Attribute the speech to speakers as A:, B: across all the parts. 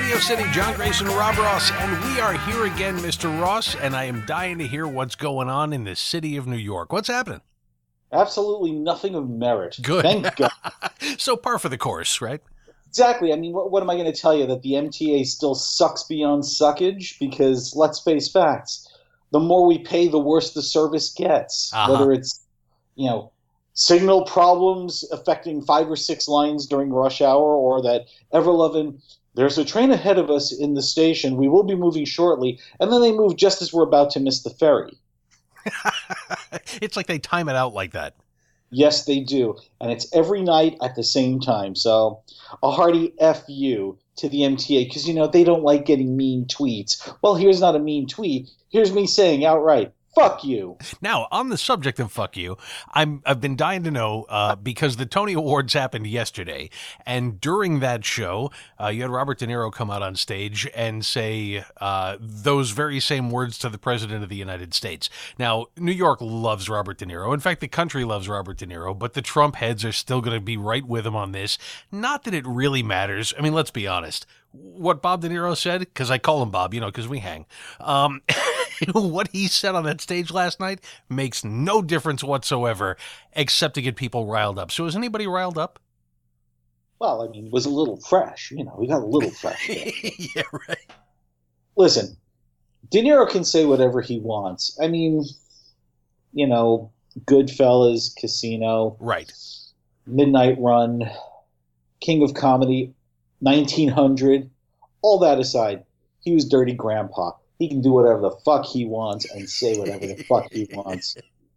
A: Radio City, John Grayson, Rob Ross, and we are here again, Mr. Ross, and I am dying to hear what's going on in the city of New York. What's happening?
B: Absolutely nothing of merit.
A: Good.
B: Thank God.
A: So par for the course, right?
B: Exactly. I mean, what am I going to tell you? That the MTA still sucks beyond suckage? Because let's face facts. The more we pay, the worse the service gets. Whether it's, signal problems affecting 5 or 6 lines during rush hour, or that ever-loving, there's a train ahead of us in the station, we will be moving shortly, and then they move just as we're about to miss the ferry.
A: It's like they time it out like that.
B: Yes, they do. And it's every night at the same time. So a hearty F you to the MTA, because, they don't like getting mean tweets. Well, here's not a mean tweet. Here's me saying outright, fuck you.
A: Now, on the subject of fuck you, I've been dying to know, because the Tony Awards happened yesterday, and during that show, you had Robert De Niro come out on stage and say those very same words to the President of the United States. Now, New York loves Robert De Niro. In fact, the country loves Robert De Niro, but the Trump heads are still going to be right with him on this. Not that it really matters. I mean, let's be honest. What Bob De Niro said, because I call him Bob, because we hang, what he said on that stage last night makes no difference whatsoever, except to get people riled up. So is anybody riled up?
B: Well, I mean, it was a little fresh. We got a little fresh.
A: Yeah, right.
B: Listen, De Niro can say whatever he wants. I mean, Goodfellas, Casino.
A: Right.
B: Midnight Run, King of Comedy, 1900, all that aside, he was Dirty Grandpa. He can do whatever the fuck he wants and say whatever the fuck he wants.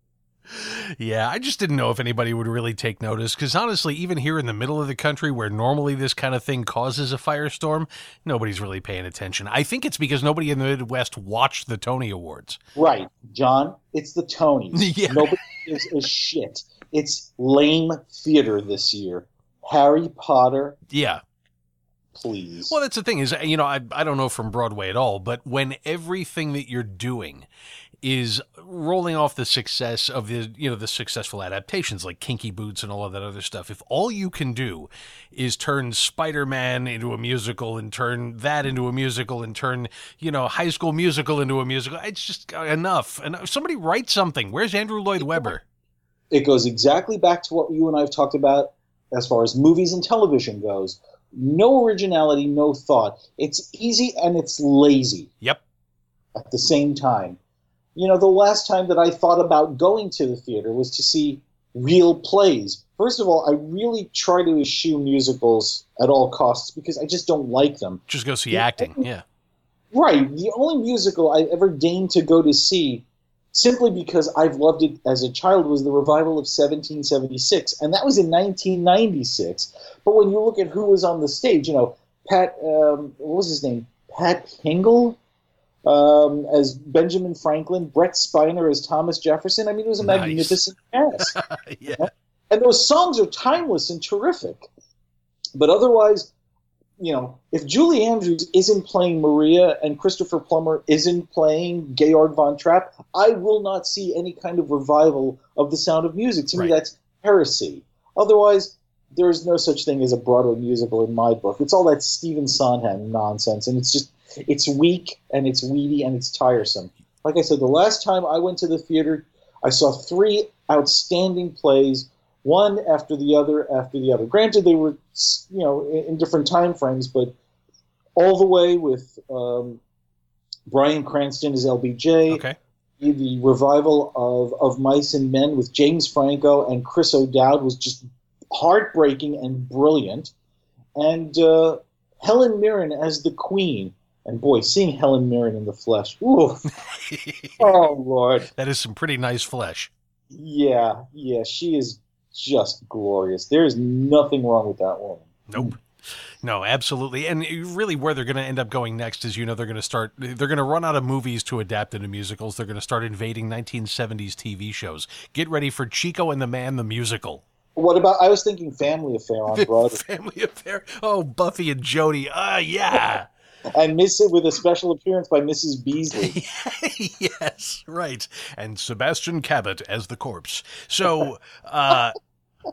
A: Yeah, I just didn't know if anybody would really take notice, because honestly, even here in the middle of the country where normally this kind of thing causes a firestorm, nobody's really paying attention. I think it's because nobody in the Midwest watched the Tony Awards.
B: Right, John, it's the Tonys.
A: Yeah.
B: Nobody gives a shit. It's lame theater this year. Harry Potter.
A: Yeah.
B: Please.
A: Well, that's the thing is, I don't know from Broadway at all, but when everything that you're doing is rolling off the success of the successful adaptations like Kinky Boots and all of that other stuff, if all you can do is turn Spider-Man into a musical and turn that into a musical and turn, High School Musical into a musical, it's just enough. And somebody write something. Where's Andrew Lloyd Webber?
B: It goes exactly back to what you and I have talked about as far as movies and television goes. No originality, no thought. It's easy and it's lazy.
A: Yep.
B: At the same time. The last time that I thought about going to the theater was to see real plays. First of all, I really try to eschew musicals at all costs because I just don't like them.
A: Just go see acting, yeah.
B: Right. The only musical I ever deigned to go to see, simply because I've loved it as a child, was the revival of 1776, and that was in 1996. But when you look at who was on the stage, what was his name? Pat Hingle as Benjamin Franklin, Brett Spiner as Thomas Jefferson. I mean, it was a magnificent cast.
A: Yeah.
B: And those songs are timeless and terrific. But otherwise, if Julie Andrews isn't playing Maria and Christopher Plummer isn't playing Georg von Trapp, I will not see any kind of revival of The Sound of Music. To me, that's heresy. Otherwise, there is no such thing as a Broadway musical in my book. It's all that Stephen Sondheim nonsense, and it's weak, and it's weedy, and it's tiresome. Like I said, the last time I went to the theater, I saw 3 outstanding plays, one after the other after the other. Granted, they were, in different time frames, but all the way with Bryan Cranston as LBJ.
A: Okay.
B: The revival of Mice and Men with James Franco and Chris O'Dowd was just heartbreaking and brilliant. And Helen Mirren as the Queen. And boy, seeing Helen Mirren in the flesh. Ooh. Oh, Lord.
A: That is some pretty nice flesh.
B: Yeah, she is just glorious. There is nothing wrong with that woman.
A: Nope. No, absolutely. And really where they're going to end up going next is, they're going to run out of movies to adapt into musicals. They're going to start invading 1970s TV shows. Get ready for Chico and the Man, the musical.
B: What about, I was thinking Family Affair on Broadway.
A: Family Affair? Oh, Buffy and Jody. Yeah.
B: And with a special appearance by Mrs. Beasley.
A: Yes, right. And Sebastian Cabot as the corpse. So,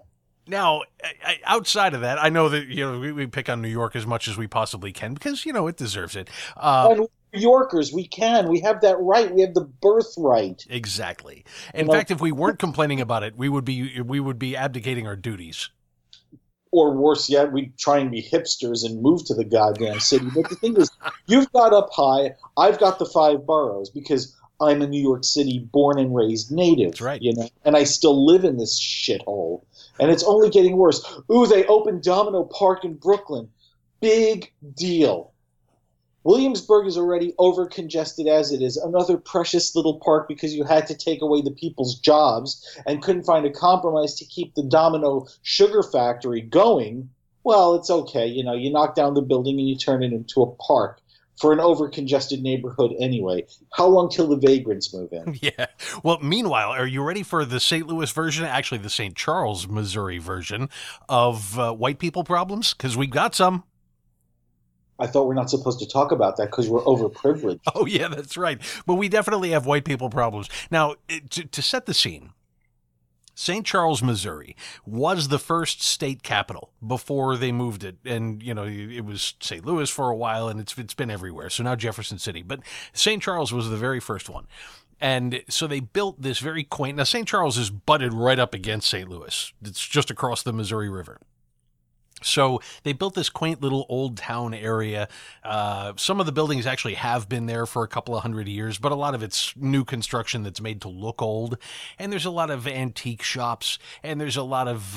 A: Now, outside of that, I know that we pick on New York as much as we possibly can because it deserves it.
B: And New Yorkers, we have that right. We have the birthright.
A: Exactly. In fact, if we weren't complaining about it, we would be abdicating our duties.
B: Or worse yet, we'd try and be hipsters and move to the goddamn city. But the thing is, you've got up high, I've got the 5 boroughs because I'm a New York City born and raised native.
A: That's right.
B: And I still live in this shithole. And it's only getting worse. Ooh, they opened Domino Park in Brooklyn. Big deal. Williamsburg is already over-congested as it is. Another precious little park because you had to take away the people's jobs and couldn't find a compromise to keep the Domino sugar factory going. Well, it's okay. You knock down the building and you turn it into a park for an over-congested neighborhood anyway. How long till the vagrants move in?
A: Yeah. Well, meanwhile, are you ready for the St. Louis version, actually the St. Charles, Missouri version of white people problems? Because we got some.
B: I thought we're not supposed to talk about that because we're overprivileged.
A: Oh, yeah, that's right. But we definitely have white people problems. Now, to set the scene, St. Charles, Missouri was the first state capital before they moved it. And, it was St. Louis for a while, and it's been everywhere. So now Jefferson City. But St. Charles was the very first one. And so they built this very quaint. Now, St. Charles is butted right up against St. Louis. It's just across the Missouri River. So they built this quaint little old town area. Some of the buildings actually have been there for a couple of 100 years, but a lot of it's new construction that's made to look old. And there's a lot of antique shops, and there's a lot of,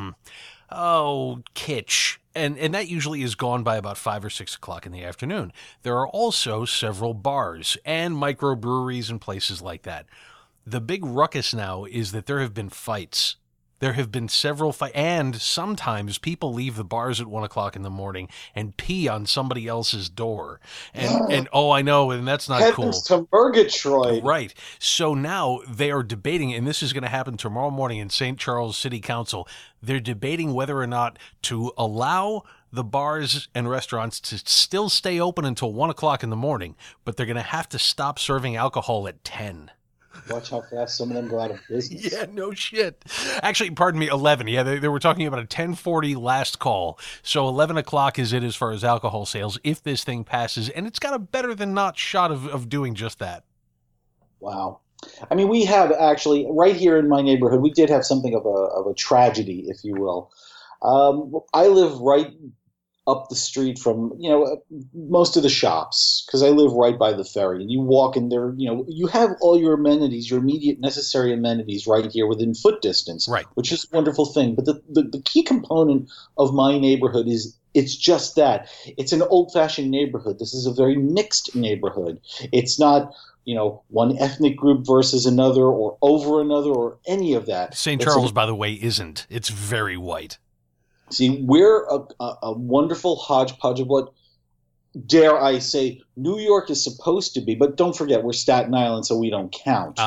A: kitsch. And that usually is gone by about 5 or 6 o'clock in the afternoon. There are also several bars and microbreweries and places like that. The big ruckus now is that there have been fights. There have been several fights, and sometimes people leave the bars at 1 o'clock in the morning and pee on somebody else's door. And I know, and that's not
B: Heavens
A: cool.
B: To Murgatroyd.
A: Right. So now they are debating, and this is going to happen tomorrow morning in St. Charles City Council. They're debating whether or not to allow the bars and restaurants to still stay open until 1 o'clock in the morning, but they're going to have to stop serving alcohol at 10.
B: Watch how fast some of them go out of business.
A: Yeah, no shit. Actually, pardon me, 11. Yeah, they were talking about a 10:40 last call. So 11 o'clock is it as far as alcohol sales if this thing passes. And it's got a better than not shot of doing just that.
B: Wow. I mean, we have actually, right here in my neighborhood, we did have something of a tragedy, if you will. I live right up the street from, most of the shops, because I live right by the ferry. And you walk in there, you have all your amenities, your immediate necessary amenities right here within foot distance,
A: right? Which
B: is a wonderful thing. But the key component of my neighborhood is it's just that. It's an old-fashioned neighborhood. This is a very mixed neighborhood. It's not, one ethnic group versus another or over another or any of that.
A: St. Charles, by the way, isn't. It's very white.
B: See, we're a wonderful hodgepodge of what, dare I say, New York is supposed to be. But don't forget, we're Staten Island, so we don't count.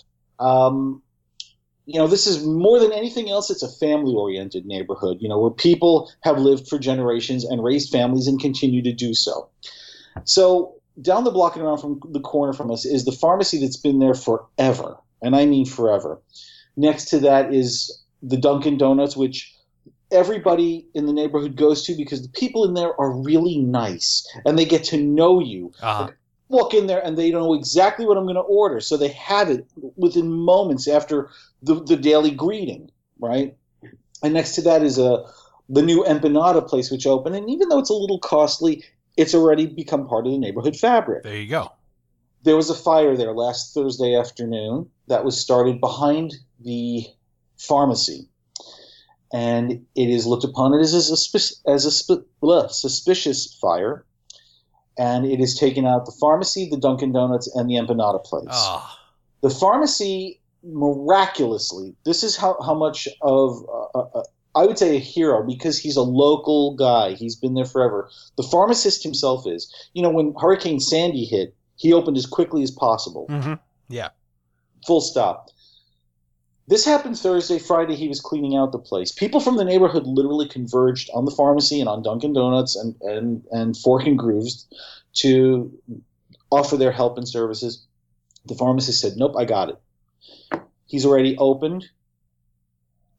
B: This is more than anything else, it's a family-oriented neighborhood, where people have lived for generations and raised families and continue to do so. So down the block and around from the corner from us is the pharmacy that's been there forever, and I mean forever. Next to that is the Dunkin' Donuts, which everybody in the neighborhood goes to because the people in there are really nice and they get to know you. Like, walk in there and they know exactly what I'm going to order, so they have it within moments after the daily greeting, right? And next to that is the new empanada place which opened, and even though it's a little costly, it's already become part of the neighborhood fabric.
A: There you go.
B: There was a fire there last Thursday afternoon that was started behind the pharmacy. And it is looked upon as a suspicious fire, and it has taken out the pharmacy, the Dunkin' Donuts, and the empanada place.
A: Oh.
B: The pharmacy, miraculously, this is how much of, I would say, a hero, because he's a local guy. He's been there forever. The pharmacist himself is. When Hurricane Sandy hit, he opened as quickly as possible.
A: Mm-hmm. Yeah.
B: Full stop. This happened Thursday. Friday, he was cleaning out the place. People from the neighborhood literally converged on the pharmacy and on Dunkin' Donuts and Fork and Grooves to offer their help and services. The pharmacist said, nope, I got it. He's already opened.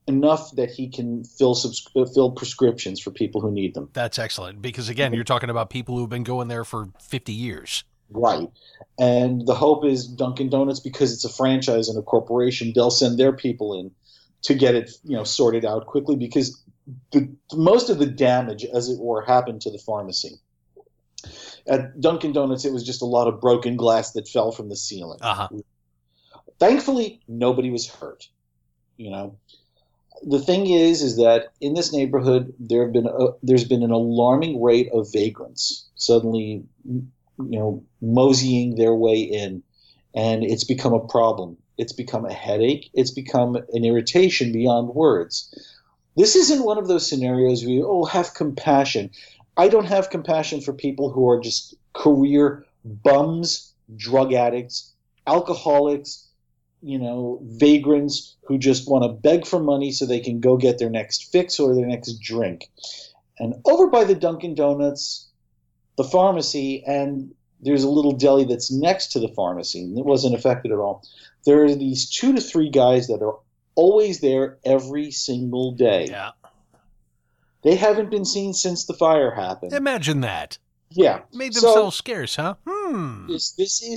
B: enough that he can fill prescriptions for people who need them.
A: That's excellent, because again, you're talking about people who've been going there for 50 years.
B: Right. And the hope is Dunkin' Donuts, because it's a franchise and a corporation, they'll send their people in to get it, sorted out quickly, because most of the damage, as it were, happened to the pharmacy. At Dunkin' Donuts, it was just a lot of broken glass that fell from the ceiling.
A: Uh-huh.
B: Thankfully, nobody was hurt. The thing is that in this neighborhood, there's been an alarming rate of vagrants suddenly, moseying their way in, and it's become a problem. It's become a headache. It's become an irritation beyond words. This isn't one of those scenarios where you, have compassion. I don't have compassion for people who are just career bums, drug addicts, alcoholics, vagrants who just want to beg for money so they can go get their next fix or their next drink. And over by the Dunkin' Donuts, the pharmacy, and there's a little deli that's next to the pharmacy, and it wasn't affected at all. There are these 2 to 3 guys that are always there every single day.
A: Yeah.
B: They haven't been seen since the fire happened.
A: Imagine that.
B: Yeah.
A: Made themselves scarce, huh?
B: This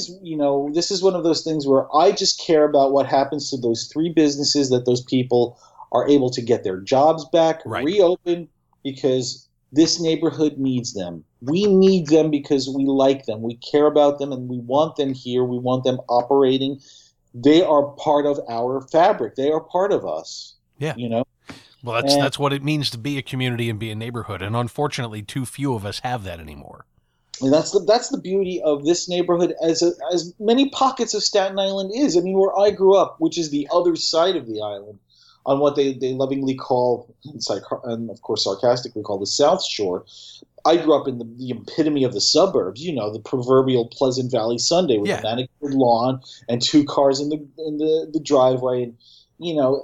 B: is one of those things where I just care about what happens to those 3 businesses, that those people are able to get their jobs back,
A: right,
B: reopen, because this neighborhood needs them. We need them because we like them. We care about them, and we want them here. We want them operating. They are part of our fabric. They are part of us.
A: Yeah. Well, that's what it means to be a community and be a neighborhood, and unfortunately, too few of us have that anymore.
B: And that's the beauty of this neighborhood, as many pockets of Staten Island is. I mean, where I grew up, which is the other side of the island, on what they lovingly call, and of course sarcastically call, the South Shore. I grew up in the epitome of the suburbs, the proverbial Pleasant Valley Sunday with a manicured lawn and 2 cars in the driveway, and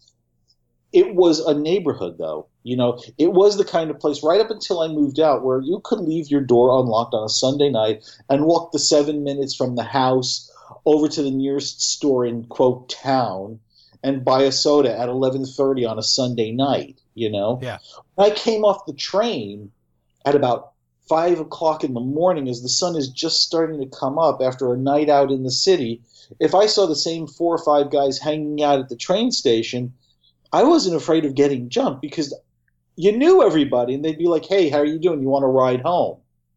B: it was a neighborhood, though. It was the kind of place right up until I moved out where you could leave your door unlocked on a Sunday night and walk the 7 minutes from the house over to the nearest store in, quote, town, and buy a soda at 11:30 on a Sunday night,
A: Yeah.
B: When I came off the train at about 5 o'clock in the morning, as the sun is just starting to come up after a night out in the city, if I saw the same 4 or 5 guys hanging out at the train station, I wasn't afraid of getting jumped, because you knew everybody, and they'd be like, "Hey, how are you doing? You want to ride home?"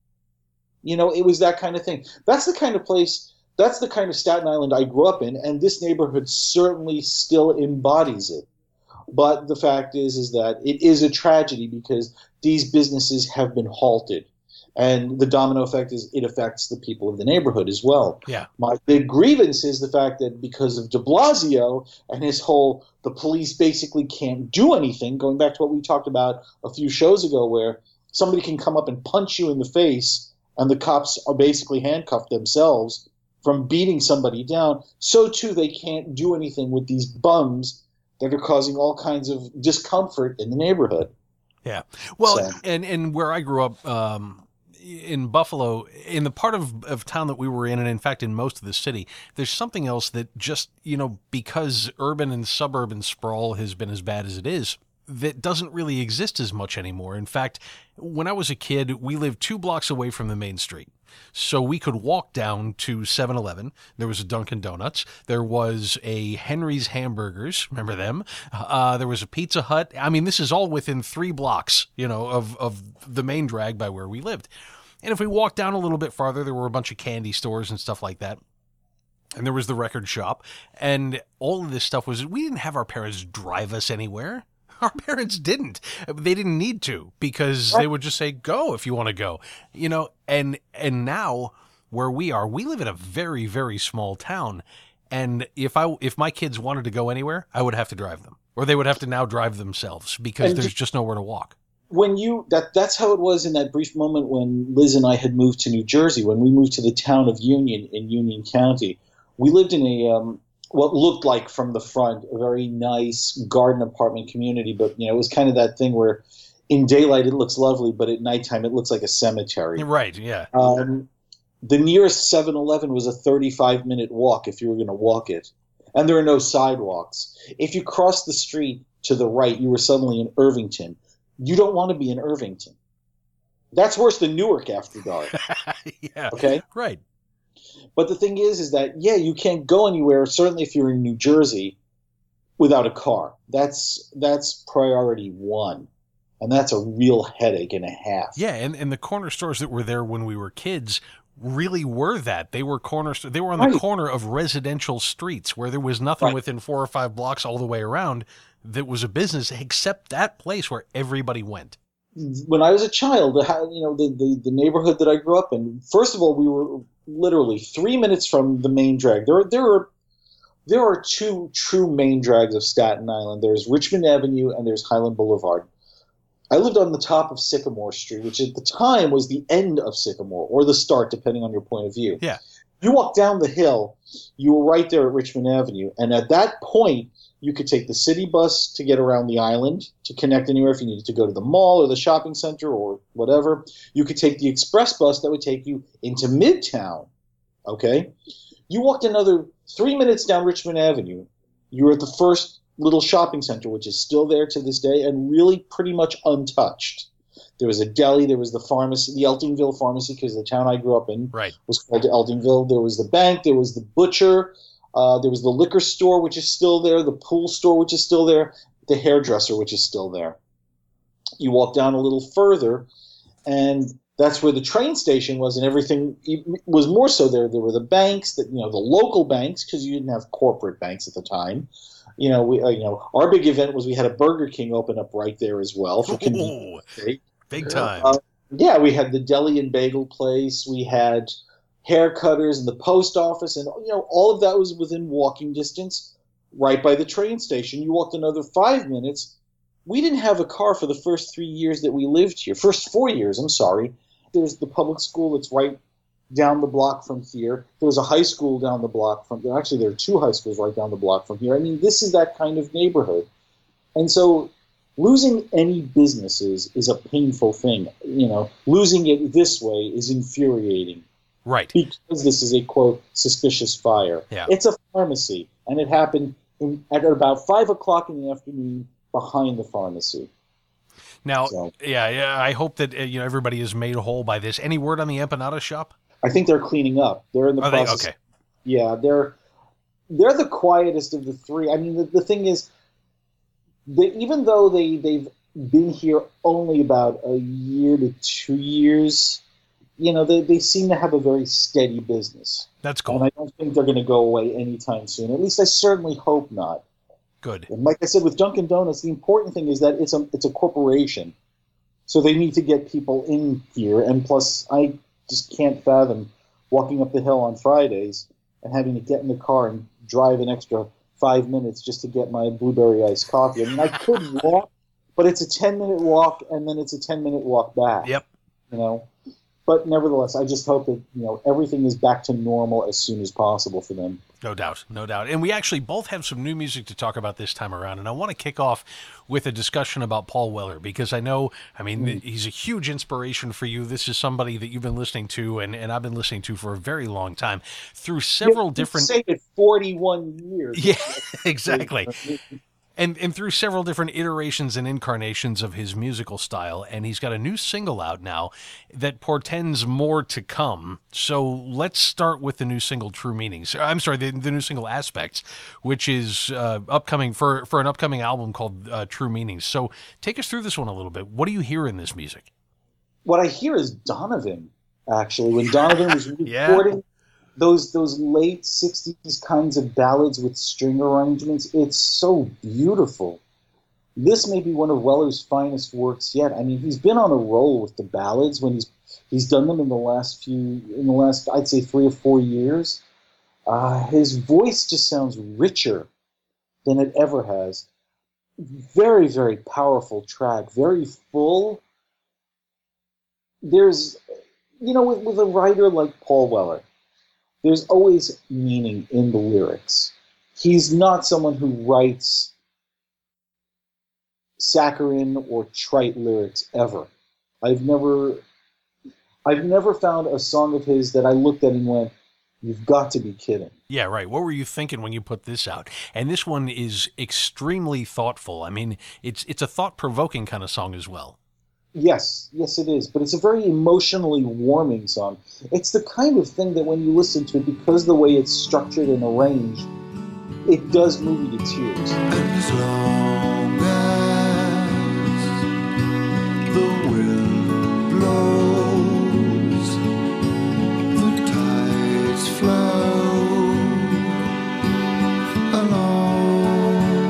B: It was that kind of thing. That's the kind of place, that's the kind of Staten Island I grew up in, and this neighborhood certainly still embodies it. But the fact is that it is a tragedy, because these businesses have been halted. And the domino effect is it affects the people of the neighborhood as well.
A: Yeah.
B: My big grievance is the fact that because of de Blasio and his whole, the police basically can't do anything, going back to what we talked about a few shows ago, where somebody can come up and punch you in the face and the cops are basically handcuffed themselves from beating somebody down, so too they can't do anything with these bums that are causing all kinds of discomfort in the neighborhood.
A: Yeah. Well, and where I grew up, in Buffalo, in the part of town that we were in, and in fact in most of the city, there's something else that just, because urban and suburban sprawl has been as bad as it is, that doesn't really exist as much anymore. In fact, when I was a kid, we lived 2 blocks away from the main street. So we could walk down to 7-Eleven. There was a Dunkin' Donuts. There was a Henry's Hamburgers. Remember them? There was a Pizza Hut. I mean, this is all within 3 blocks, of the main drag by where we lived. And if we walked down a little bit farther, there were a bunch of candy stores and stuff like that. And there was the record shop. And all of this stuff we didn't have our parents drive us anywhere. Our parents didn't. They didn't need to, because they would just say, "Go if you want to go," And now where we are, we live in a very, very small town, and if my kids wanted to go anywhere, I would have to drive them, or they would have to now drive themselves, because there's just nowhere to walk.
B: That's how it was in that brief moment when Liz and I had moved to New Jersey. When we moved to the town of Union in Union County, we lived in a what looked like from the front a very nice garden apartment community, but it was kind of that thing where in daylight it looks lovely, but at nighttime it looks like a cemetery.
A: Right, yeah.
B: The nearest 7-Eleven was a 35-minute walk if you were going to walk it. and there are no sidewalks. If you cross the street to the right, you were suddenly in Irvington. You don't want to be in Irvington. That's worse than Newark after dark.
A: Yeah.
B: Okay?
A: Right.
B: But the thing is that, yeah, you can't go anywhere, certainly if you're in New Jersey, without a car. That's priority one. And that's a real headache and a half.
A: Yeah, and the corner stores that were there when we were kids really were that. They were they were on the corner of residential streets where there was nothing within 4 or 5 blocks all the way around that was a business except that place where everybody went.
B: When I was a child, the neighborhood that I grew up in, first of all, we were literally 3 minutes from the main drag. There are two true main drags of Staten Island. There's Richmond Avenue and there's Highland Boulevard. I lived on the top of Sycamore Street, which at the time was the end of Sycamore, or the start, depending on your point of view.
A: Yeah.
B: You walk down the hill, you were right there at Richmond Avenue, and at that point, you could take the city bus to get around the island, to connect anywhere if you needed to go to the mall or the shopping center or whatever. You could take the express bus that would take you into Midtown, okay? You walked another 3 minutes down Richmond Avenue, you were at the first little shopping center, which is still there to this day and really pretty much untouched. There was a deli, there was the pharmacy, the Eltingville Pharmacy, because the town I grew up in was called Eltingville. There was the bank, there was the butcher, there was the liquor store, which is still there, the pool store, which is still there, the hairdresser, which is still there. You walk down a little further, and that's where the train station was, and everything was more so there. There were the banks, the local banks, because you didn't have corporate banks at the time. Our big event was we had a Burger King open up right there as well for convenience.
A: Big time.
B: Yeah, we had the deli and bagel place. We had hair cutters and the post office, and all of that was within walking distance, right by the train station. You walked another 5 minutes. We didn't have a car for the first 3 years that we lived here. First 4 years, I'm sorry. There's the public school that's right down the block from here. There's a high school down the block from here. Actually, there are 2 high schools right down the block from here. I mean, this is that kind of neighborhood. And so losing any businesses is a painful thing. Losing it this way is infuriating.
A: Right.
B: Because this is a, quote, suspicious fire.
A: Yeah.
B: It's a pharmacy, and it happened at about 5 o'clock in the afternoon behind the pharmacy.
A: Now, yeah, I hope that everybody is made whole by this. Any word on the empanada shop?
B: I think they're cleaning up. They're in the process.
A: Okay.
B: Yeah, they're the quietest of the three. I mean, the thing is, even though they've been here only about a year to 2 years, they seem to have a very steady business.
A: That's cool.
B: And I don't think they're going to go away anytime soon. At least I certainly hope not.
A: Good.
B: And like I said, with Dunkin' Donuts, the important thing is that it's a corporation, so they need to get people in here. And plus, I just can't fathom walking up the hill on Fridays and having to get in the car and drive an extra 5 minutes just to get my blueberry iced coffee. I mean, I could walk, but it's a 10-minute walk, and then it's a 10-minute walk back.
A: Yep.
B: But nevertheless, I just hope that everything is back to normal as soon as possible for them.
A: No doubt, no doubt. And we actually both have some new music to talk about this time around. And I want to kick off with a discussion about Paul Weller, because I know, he's a huge inspiration for you. This is somebody that you've been listening to, and I've been listening to for a very long time through several different...
B: You say it 41 years.
A: Yeah, exactly. And through several different iterations and incarnations of his musical style, and he's got a new single out now that portends more to come. So let's start with the new single, True Meanings. I'm sorry, the new single, Aspects, which is upcoming for an upcoming album called True Meanings. So take us through this one a little bit. What do you hear in this music? What
B: I hear is Donovan, actually. When Donovan was recording those late 60s kinds of ballads with string arrangements, it's so beautiful. This may be one of Weller's finest works yet. I mean, he's been on a roll with the ballads when he's done them in the last I'd say 3 or 4 years. His voice just sounds richer than it ever has. Very, very powerful track, very full. There's, with a writer like Paul Weller, there's always meaning in the lyrics. He's not someone who writes saccharine or trite lyrics ever. I've never found a song of his that I looked at and went, You've got to be kidding.
A: Yeah, right. What were you thinking when you put this out? And this one is extremely thoughtful. I mean, it's a thought-provoking kind of song as well.
B: Yes, it is. But it's a very emotionally warming song. It's the kind of thing that when you listen to it, because the way it's structured and arranged, it does move you to tears.
C: As long as the wind blows, the tides flow along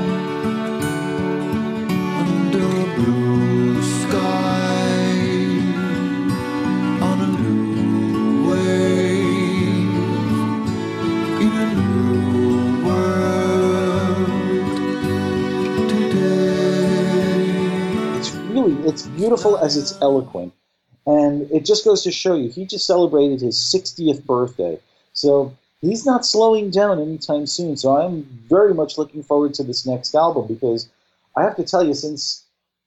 C: under a blue sky on a new wave in a new world today.
B: It's beautiful as it's eloquent. And it just goes to show you, he just celebrated his 60th birthday. So he's not slowing down anytime soon. So I'm very much looking forward to this next album, because I have to tell you, since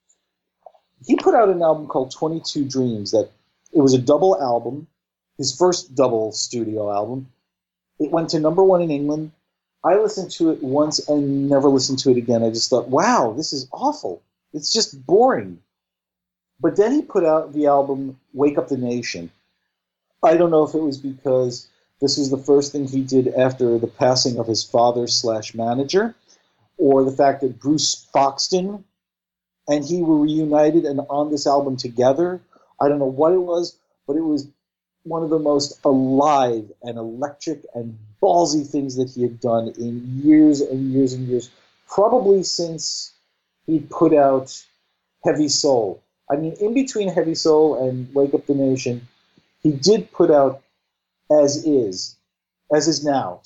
B: he put out an album called 22 Dreams, that it was a double album, his first double studio album. It went to #1 in England. I listened to it once and never listened to it again. I just thought, wow, this is awful. It's just boring. But then he put out the album Wake Up the Nation. I don't know if it was because this was the first thing he did after the passing of his father/manager, or the fact that Bruce Foxton and he were reunited and on this album together. I don't know what it was, but it was one of the most alive and electric and ballsy things that he had done in years and years and years, probably since he put out Heavy Soul. I mean, in between Heavy Soul and Wake Up the Nation, he did put out As Is Now.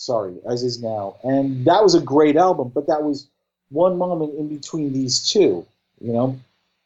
B: And that was a great album, but that was one moment in between these two, you know.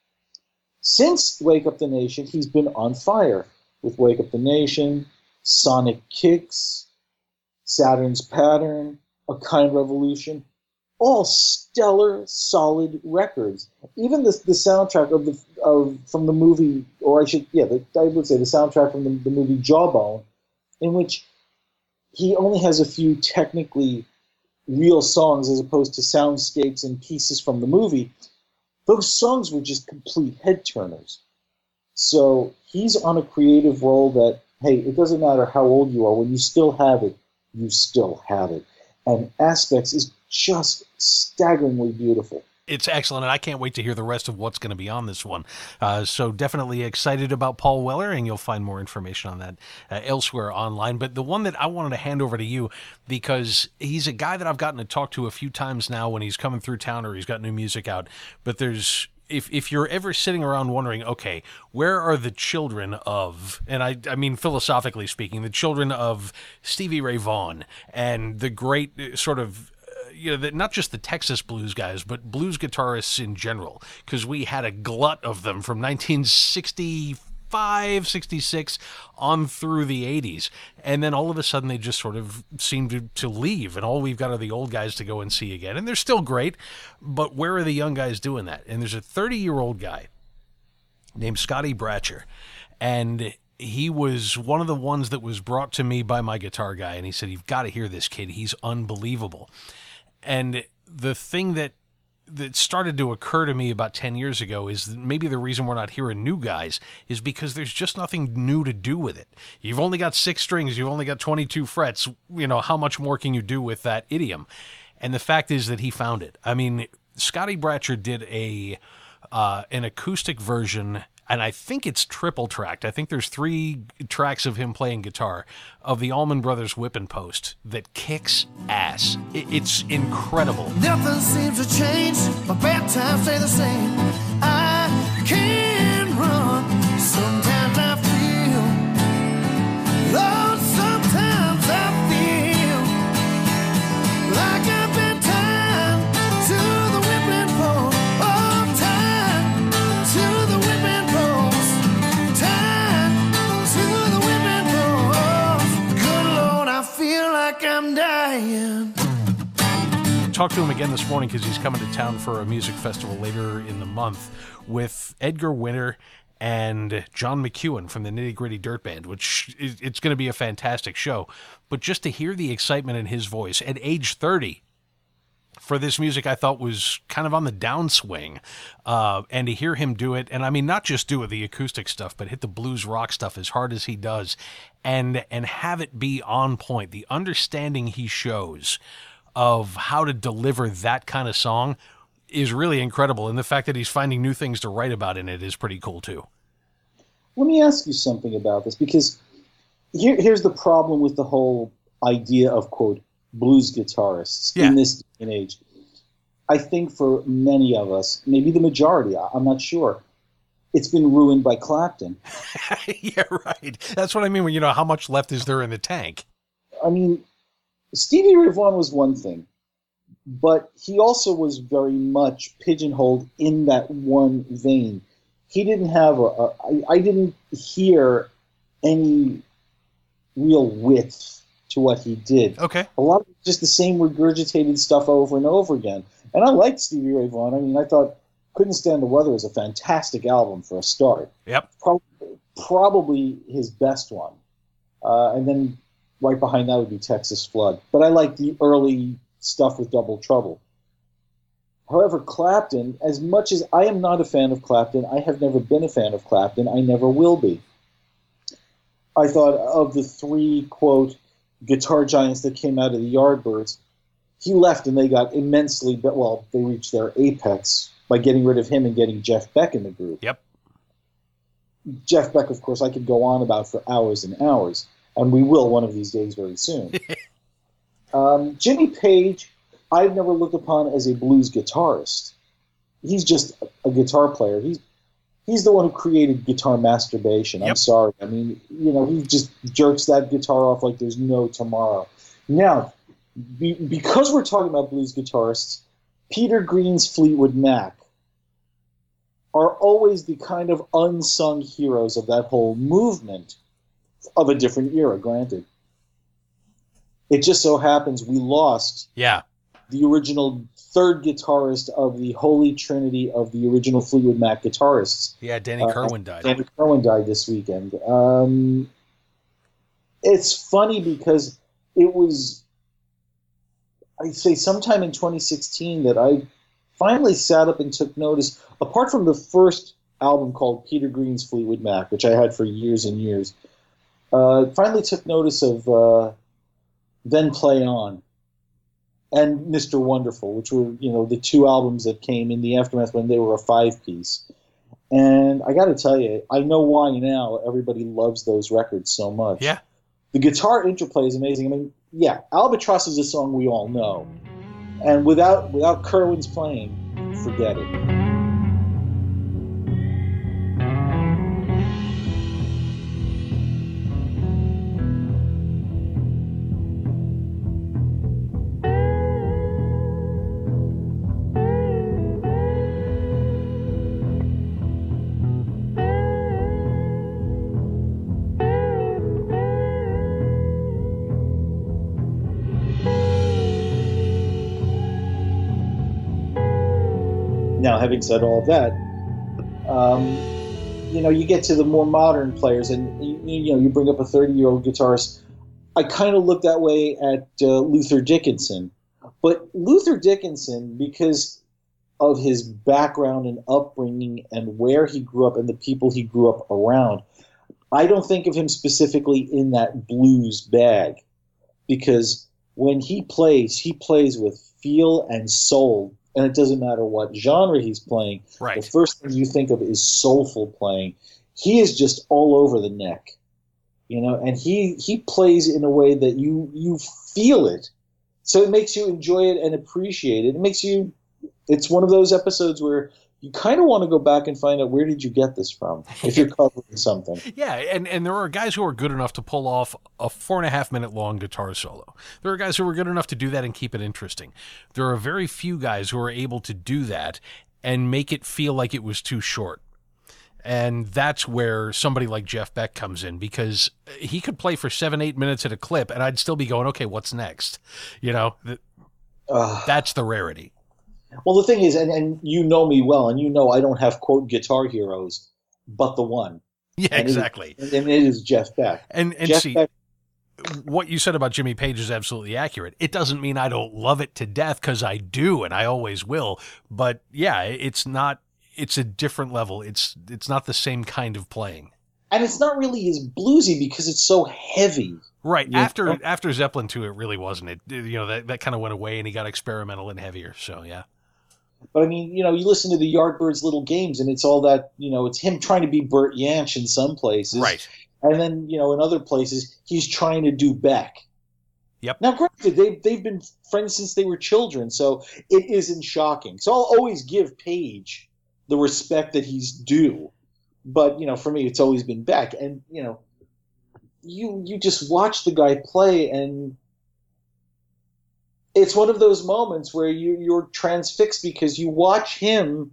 B: Since Wake Up the Nation, he's been on fire with Wake Up the Nation, Sonic Kicks, Saturn's Pattern, A Kind Revolution. All stellar, solid records. Even the soundtrack from the movie, or I would say the soundtrack from the movie Jawbone, in which he only has a few technically real songs as opposed to soundscapes and pieces from the movie. Those songs were just complete head turners. So he's on a creative role that, hey, it doesn't matter how old you are. When you still have it, you still have it. And Aspects is just staggeringly beautiful.
A: It's excellent, and I can't wait to hear the rest of what's going to be on this one. So definitely excited about Paul Weller, and you'll find more information on that elsewhere online. But the one that I wanted to hand over to you, because he's a guy that I've gotten to talk to a few times now when he's coming through town or he's got new music out. But there's... If you're ever sitting around wondering, okay, where are the children of, and I mean philosophically speaking, the children of Stevie Ray Vaughan and the great sort of, not just the Texas blues guys, but blues guitarists in general, because we had a glut of them from 1965, 66 on through the 80s. And then all of a sudden they just sort of seem to leave, and all we've got are the old guys to go and see again. And they're still great, but where are the young guys doing that? And there's a 30-year-old guy named Scotty Bratcher, and he was one of the ones that was brought to me by my guitar guy, and he said, "You've got to hear this kid. He's unbelievable." And the thing that started to occur to me about 10 years ago is that maybe the reason we're not hearing new guys is because there's just nothing new to do with it. You've only got 6 strings. You've only got 22 frets. How much more can you do with that idiom? And the fact is that he found it. I mean, Scotty Bratcher did an acoustic version, and I think it's triple tracked. I think there's 3 tracks of him playing guitar of the Allman Brothers Whippin' Post that kicks ass. It's incredible.
C: Nothing seems to change, my bad times stay the same. I can run, sometimes I feel, Lord, sometimes I feel like I've been tied to the whipping post. Oh, tied to the whipping post, tied to the whipping post. Good Lord, I feel like I'm dying.
A: Talked to him again this morning because he's coming to town for a music festival later in the month with Edgar Winter and John McEwen from the Nitty Gritty Dirt Band, which it's going to be a fantastic show. But just to hear the excitement in his voice at age 30 for this music, I thought was kind of on the downswing. And to hear him do it, and I mean, not just do it, the acoustic stuff, but hit the blues rock stuff as hard as he does, and have it be on point. The understanding he shows of how to deliver that kind of song is really incredible. And the fact that he's finding new things to write about in it is pretty cool too.
B: Let me ask you something about this, because here's the problem with the whole idea of, quote, blues guitarists in this day and age. I think for many of us, maybe the majority, I'm not sure, it's been ruined by Clapton.
A: Yeah, right. That's what I mean when, how much left is there in the tank?
B: I mean, Stevie Ray Vaughan was one thing, but he also was very much pigeonholed in that one vein. He didn't have I didn't hear any real width to what he did.
A: Okay.
B: A lot of just the same regurgitated stuff over and over again. And I liked Stevie Ray Vaughan. I mean, I thought Couldn't Stand the Weather was a fantastic album for a start.
A: Yep.
B: Probably his best one. And then right behind that would be Texas Flood. But I like the early stuff with Double Trouble. However, Clapton, as much as I am not a fan of Clapton, I have never been a fan of Clapton. I never will be. I thought of the three, quote, guitar giants that came out of the Yardbirds, he left and they got immensely, well, they reached their apex by getting rid of him and getting Jeff Beck in the group.
A: Yep.
B: Jeff Beck, of course, I could go on about for hours and hours, and we will one of these days very soon. Jimmy Page, I've never looked upon as a blues guitarist. He's just a guitar player. He's the one who created guitar masturbation.
A: Yep.
B: I'm sorry. I mean, he just jerks that guitar off like there's no tomorrow. Now, because we're talking about blues guitarists, Peter Green's Fleetwood Mac are always the kind of unsung heroes of that whole movement, of a different era, granted. It just so happens we lost the original third guitarist of the holy trinity of the original Fleetwood Mac guitarists.
A: Yeah, Danny Kerwin died.
B: Danny Kerwin died this weekend. It's funny because it was, I'd say sometime in 2016 that I finally sat up and took notice, apart from the first album called Peter Green's Fleetwood Mac, which I had for years and years, finally took notice of Then Play On and Mr. Wonderful, which were, the two albums that came in the aftermath when they were a 5-piece. And I got to tell you, I know why now everybody loves those records so much.
A: Yeah.
B: The guitar interplay is amazing. I mean, yeah, Albatross is a song we all know. And without Kerwin's playing, forget it. Now, having said all of that, you get to the more modern players, and you bring up a 30-year-old guitarist. I kind of look that way at Luther Dickinson, but Luther Dickinson, because of his background and upbringing and where he grew up and the people he grew up around, I don't think of him specifically in that blues bag, because when he plays with feel and soul. And it doesn't matter what genre he's playing.
A: Right.
B: The first thing you think of is soulful playing. He is just all over the neck, and he plays in a way that you feel it. So it makes you enjoy it and appreciate it. It's one of those episodes where you kind of want to go back and find out, where did you get this from, if you're covering something.
A: Yeah, and there are guys who are good enough to pull off a 4.5-minute long guitar solo. There are guys who are good enough to do that and keep it interesting. There are very few guys who are able to do that and make it feel like it was too short. And that's where somebody like Jeff Beck comes in, because he could play for 7-8 minutes at a clip, and I'd still be going, okay, what's next? That's the rarity.
B: Well, the thing is, and you know me well, and I don't have, quote, guitar heroes, but the one.
A: Yeah,
B: And
A: exactly.
B: and it is Jeff Beck.
A: And
B: Jeff
A: see,
B: Beck,
A: what you said about Jimmy Page is absolutely accurate. It doesn't mean I don't love it to death, because I do, and I always will. But yeah, it's a different level. It's not the same kind of playing.
B: and it's not really as bluesy because it's so heavy.
A: Right.
B: Yeah.
A: After Zeppelin 2, it really wasn't. That kind of went away, and he got experimental and heavier. So, yeah.
B: But I mean, you listen to the Yardbirds' little games, and it's all that, it's him trying to be Bert Jansch in some places.
A: Right.
B: And then, in other places, he's trying to do Beck.
A: Yep.
B: Now, granted, they've been friends since they were children, so it isn't shocking. So I'll always give Page the respect that he's due. But, for me, it's always been Beck. And, you just watch the guy play, and it's one of those moments where you're transfixed because you watch him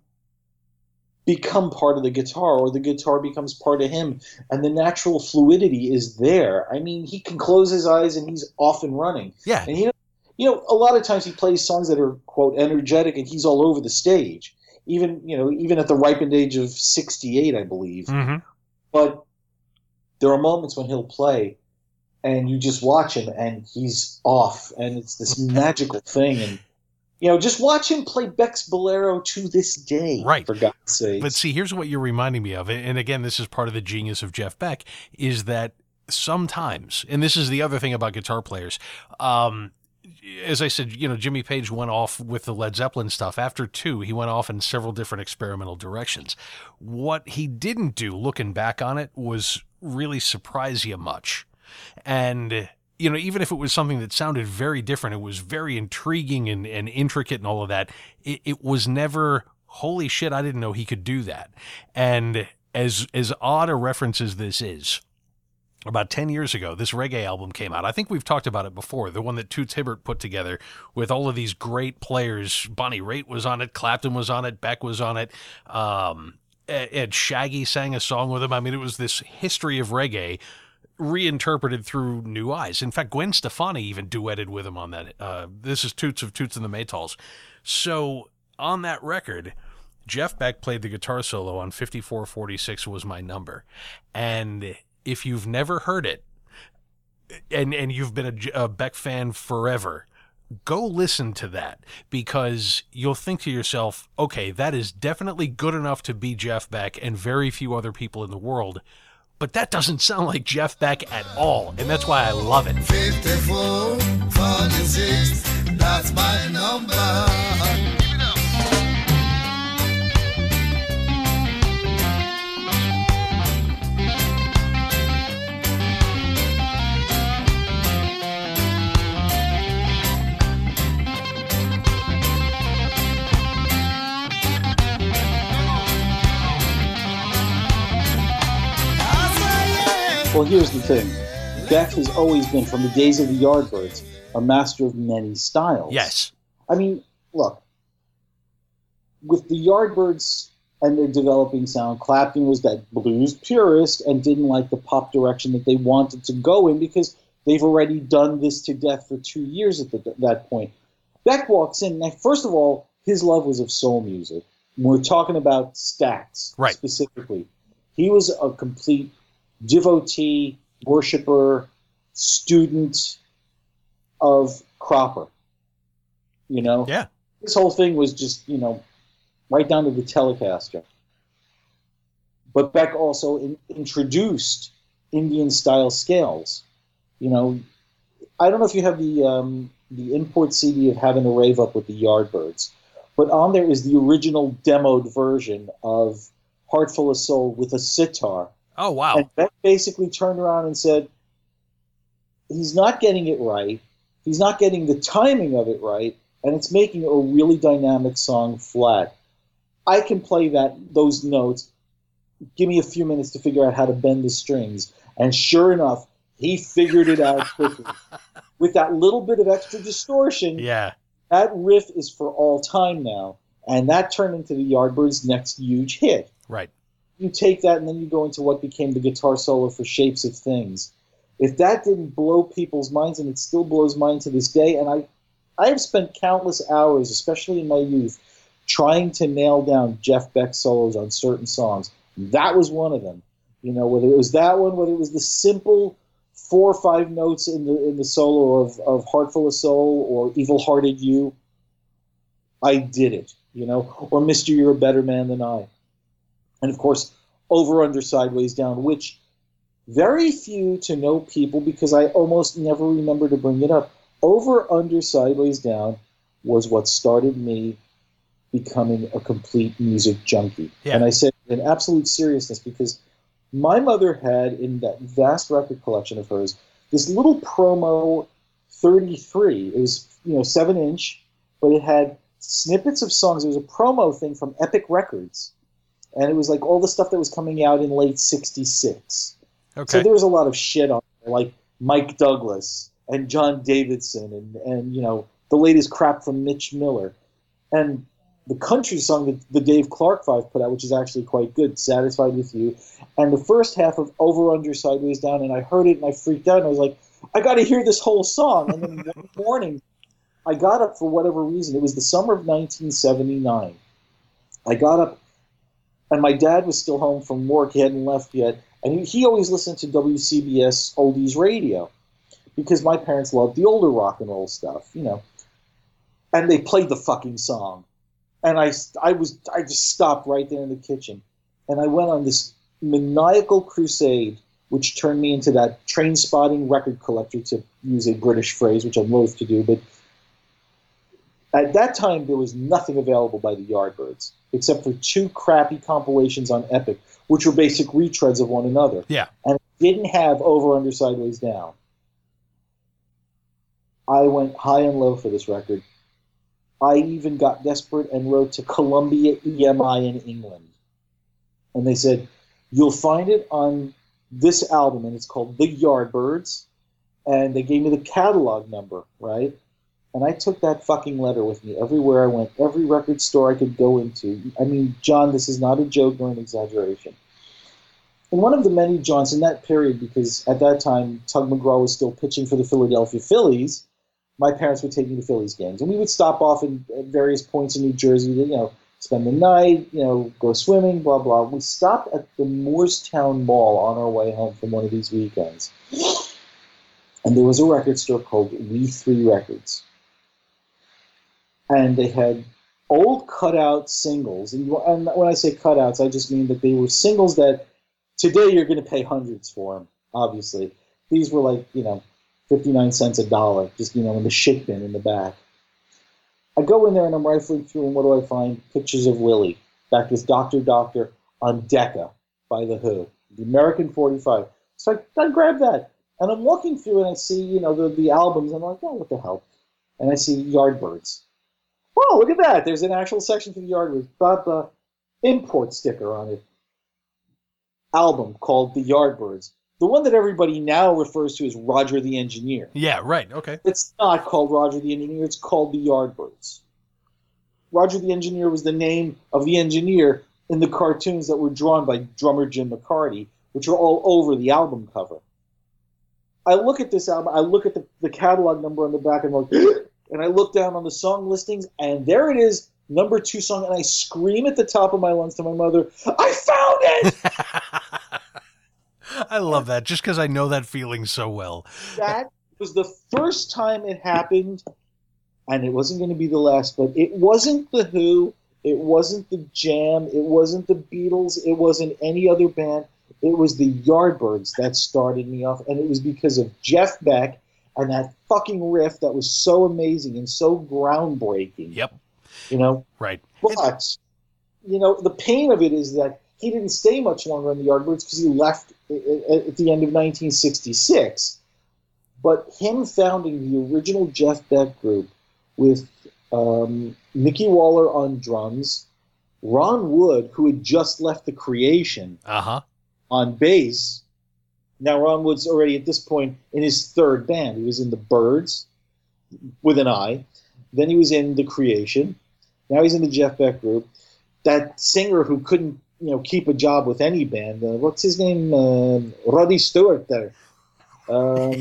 B: become part of the guitar, or the guitar becomes part of him, and the natural fluidity is there. I mean, he can close his eyes and he's off and running.
A: Yeah.
B: And a lot of times he plays songs that are, quote, energetic, and he's all over the stage. Even at the ripened age of 68, I believe.
A: Mm-hmm.
B: But there are moments when he'll play, and you just watch him, and he's off, and it's this magical thing. And just watch him play Beck's Bolero to this day.
A: Right.
B: For God's sake.
A: But see, here's what you're reminding me of, and again, this is part of the genius of Jeff Beck, is that sometimes, and this is the other thing about guitar players, as I said, Jimmy Page went off with the Led Zeppelin stuff. After 2, he went off in several different experimental directions. What he didn't do, looking back on it, was really surprise you much. And, even if it was something that sounded very different, it was very intriguing and intricate and all of that, it was never, holy shit, I didn't know he could do that. And as odd a reference as this is, about 10 years ago, this reggae album came out. I think we've talked about it before, the one that Toots Hibbert put together with all of these great players. Bonnie Raitt was on it, Clapton was on it, Beck was on it, Ed Shaggy sang a song with him. I mean, it was this history of reggae reinterpreted through new eyes. In fact, Gwen Stefani even duetted with him on that. This is Toots of Toots and the Maytals. So on that record, Jeff Beck played the guitar solo on 5446 Was My Number. And if you've never heard it, and you've been a Beck fan forever, go listen to that, because you'll think to yourself, okay, that is definitely good enough to be Jeff Beck and very few other people in the world, but that doesn't sound like Jeff Beck at all, and that's why I love it.
C: 54, 46, that's my number.
B: Well, here's the thing. Beck has always been, from the days of the Yardbirds, a master of many styles.
A: Yes.
B: I mean, look, with the Yardbirds and their developing sound, Clapton was that blues purist and didn't like the pop direction that they wanted to go in because they've already done this to death for 2 years at that point. Beck walks in. Now, first of all, his love was of soul music. We're talking about Stax,
A: right,
B: specifically. He was a complete devotee, worshiper, student of Cropper.
A: Yeah.
B: This whole thing was just, right down to the Telecaster. But Beck also introduced Indian-style scales. I don't know if you have the import CD of Having a Rave Up with the Yardbirds, but on there is the original demoed version of Heart Full of Soul with a sitar.
A: Oh, wow.
B: And Beck basically turned around and said, he's not getting it right, he's not getting the timing of it right, and it's making a really dynamic song flat. I can play those notes. Give me a few minutes to figure out how to bend the strings. And sure enough, he figured it out quickly. With that little bit of extra distortion,
A: yeah,
B: that riff is for all time now. And that turned into the Yardbirds' next huge hit.
A: Right.
B: You take that and then you go into what became the guitar solo for Shapes of Things. If that didn't blow people's minds, and it still blows mine to this day, and I have spent countless hours, especially in my youth, trying to nail down Jeff Beck solos on certain songs, That was one of them. You know, whether it was that one, whether it was the simple 4 or 5 notes in the solo of Heart Full of Soul or Evil Hearted You, I did it, you know, or Mr. You're a Better Man Than I. And of course, Over, Under, Sideways, Down, which very few to no people, because I almost never remember to bring it up. Over, Under, Sideways, Down was what started me becoming a complete music junkie.
A: Yeah.
B: And I said in absolute seriousness, because my mother had, in that vast record collection of hers, this little promo 33. It was, 7-inch, but it had snippets of songs. It was a promo thing from Epic Records. And it was like all the stuff that was coming out in late 66.
A: Okay.
B: So there was a lot of shit on there, like Mike Douglas and John Davidson and the latest crap from Mitch Miller. And the country song that the Dave Clark Five put out, which is actually quite good, Satisfied With You, and the first half of Over, Under, Sideways, Down, and I heard it and I freaked out and I was like, I got to hear this whole song. And then one morning, I got up for whatever reason. It was the summer of 1979. I got up and my dad was still home from work. He hadn't left yet. And he always listened to WCBS Oldies Radio because my parents loved the older rock and roll stuff, And they played the fucking song. And I just stopped right there in the kitchen. And I went on this maniacal crusade, which turned me into that train-spotting record collector, to use a British phrase, which I'm loath to do. But at that time, there was nothing available by the Yardbirds, except for 2 crappy compilations on Epic, which were basic retreads of one another.
A: Yeah.
B: And it didn't have Over, Under, Sideways, Down. I went high and low for this record. I even got desperate and wrote to Columbia EMI in England. And they said, you'll find it on this album, and it's called The Yardbirds. And they gave me the catalog number, right? And I took that fucking letter with me everywhere I went, every record store I could go into. I mean, John, this is not a joke nor an exaggeration. And one of the many jaunts in that period, because at that time, Tug McGraw was still pitching for the Philadelphia Phillies, my parents would take me to Phillies games. And we would stop off at various points in New Jersey to, spend the night, go swimming, blah, blah. We stopped at the Moorestown Mall on our way home from one of these weekends. And there was a record store called We 3 Records. And they had old cutout singles. And when I say cutouts, I just mean that they were singles that today you're going to pay hundreds for them, obviously. These were like, 59 cents a dollar, just, in the shit bin in the back. I go in there and I'm rifling through, and what do I find? Pictures of Willie, back with Dr. Doctor on Decca by The Who, the American 45. So I grab that, and I'm walking through and I see, the albums, and I'm like, oh, what the hell? And I see Yardbirds. Whoa, look at that. There's an actual section for the Yardbirds. Got the import sticker on it. Album called The Yardbirds. The one that everybody now refers to as Roger the Engineer.
A: Yeah, right. Okay.
B: It's not called Roger the Engineer. It's called the Yardbirds. Roger the Engineer was the name of the engineer in the cartoons that were drawn by drummer Jim McCarty, which are all over the album cover. I look at this album. I look at the catalog number on the back, and I'm like, and I look down on the song listings, and there it is, number 2 song, and I scream at the top of my lungs to my mother, I found it!
A: I love that, just because I know that feeling so well.
B: That was the first time it happened, and it wasn't going to be the last, but it wasn't The Who, it wasn't the Jam, it wasn't the Beatles, it wasn't any other band. It was the Yardbirds that started me off, and it was because of Jeff Beck and that fucking riff that was so amazing and so groundbreaking.
A: Yep. Right.
B: But, the pain of it is that he didn't stay much longer on the Yardbirds because he left at the end of 1966. But him founding the original Jeff Beck group with Mickey Waller on drums, Ron Wood, who had just left The Creation, on bass. Now Ron Wood's already at this point in his 3rd band. He was in the Byrds with an I. Then he was in The Creation. Now he's in the Jeff Beck group. That singer who couldn't, keep a job with any band. What's his name? Roddy Stewart there.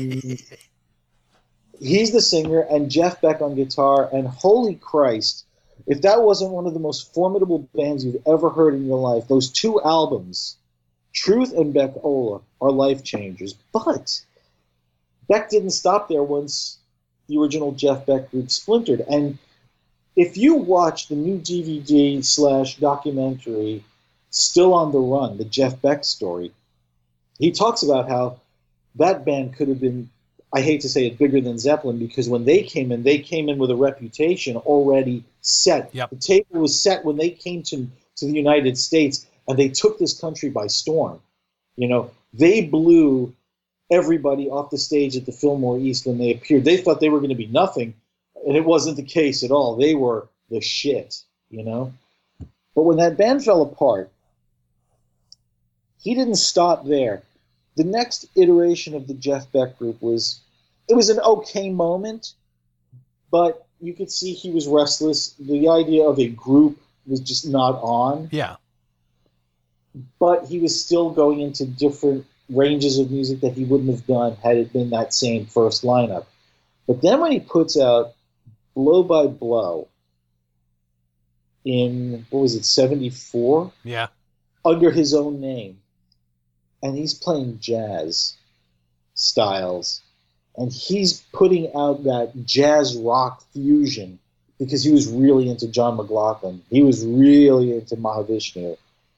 B: He's the singer, and Jeff Beck on guitar. And holy Christ, if that wasn't one of the most formidable bands you've ever heard in your life, those 2 albums, Truth and Beck Ola, are life changers. But Beck didn't stop there once the original Jeff Beck group splintered. And if you watch the new DVD/documentary, Still on the Run, the Jeff Beck story, he talks about how that band could have been, I hate to say it, bigger than Zeppelin, because when they came in with a reputation already set.
A: Yep.
B: The table was set when they came to the United States, and they took this country by storm. You know, they blew everybody off the stage at the Fillmore East when they appeared. They thought they were going to be nothing, and it wasn't the case at all. They were the shit, you know? But when that band fell apart, he didn't stop there. The next iteration of the Jeff Beck group was an okay moment, but you could see he was restless. The idea of a group was just not on.
A: Yeah.
B: But he was still going into different ranges of music that he wouldn't have done had it been that same first lineup. But then when he puts out Blow by Blow in, 74?
A: Yeah.
B: Under his own name, and he's playing jazz styles, and he's putting out that jazz rock fusion because he was really into John McLaughlin. He was really into Mahavishnu.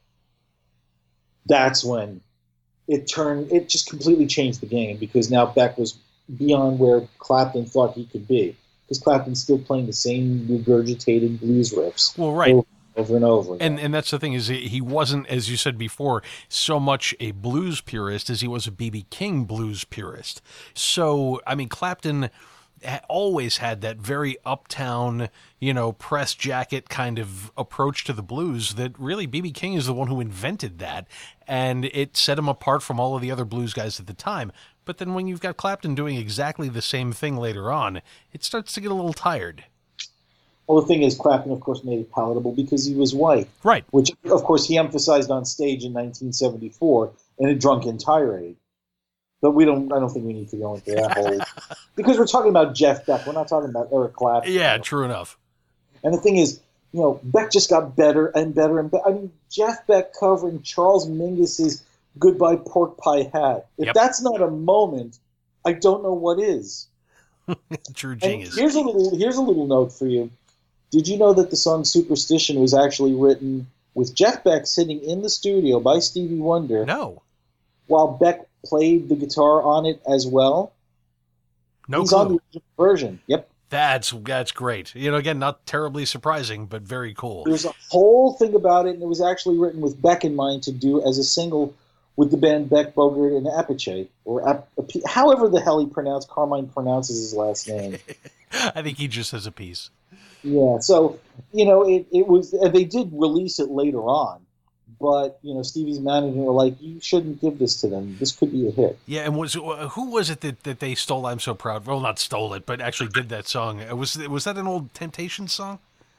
B: That's when it just completely changed the game, because now Beck was beyond where Clapton thought he could be, because Clapton's still playing the same regurgitated blues riffs.
A: Well, right.
B: Over and over again.
A: And that's the thing, is he wasn't, as you said before, so much a blues purist as he was a B.B. King blues purist. So, I mean, Clapton always had that very uptown, press jacket kind of approach to the blues that really B.B. King is the one who invented that, and it set him apart from all of the other blues guys at the time. But then when you've got Clapton doing exactly the same thing later on, it starts to get a little tired.
B: Well, the thing is, Clapton, of course, made it palatable because he was white.
A: Right.
B: Which, of course, he emphasized on stage in 1974 in a drunken tirade. But I don't think we need to go into that whole... Because we're talking about Jeff Beck. We're not talking about Eric Clapton.
A: Yeah, true enough.
B: And the thing is, Beck just got better and better and better. I mean, Jeff Beck covering Charles Mingus's Goodbye Pork Pie Hat. If that's not a moment, I don't know what is.
A: True genius.
B: And here's a little note for you. Did you know that the song Superstition was actually written with Jeff Beck sitting in the studio by Stevie Wonder?
A: No.
B: While Beck played the guitar on it as well?
A: No
B: He's
A: clue.
B: on the original version. Yep.
A: That's great. Again, not terribly surprising, but very cool.
B: There's a whole thing about it, and it was actually written with Beck in mind to do as a single with the band Beck, Bogert, and Apache, or however the hell Carmine pronounces his last name.
A: I think he just has a piece.
B: Yeah, so, it was, they did release it later on, but, Stevie's management were like, you shouldn't give this to them. This could be a hit.
A: Yeah, and who was it that they stole I'm So Proud? Well, not stole it, but actually did that song. Was that an old Temptations song?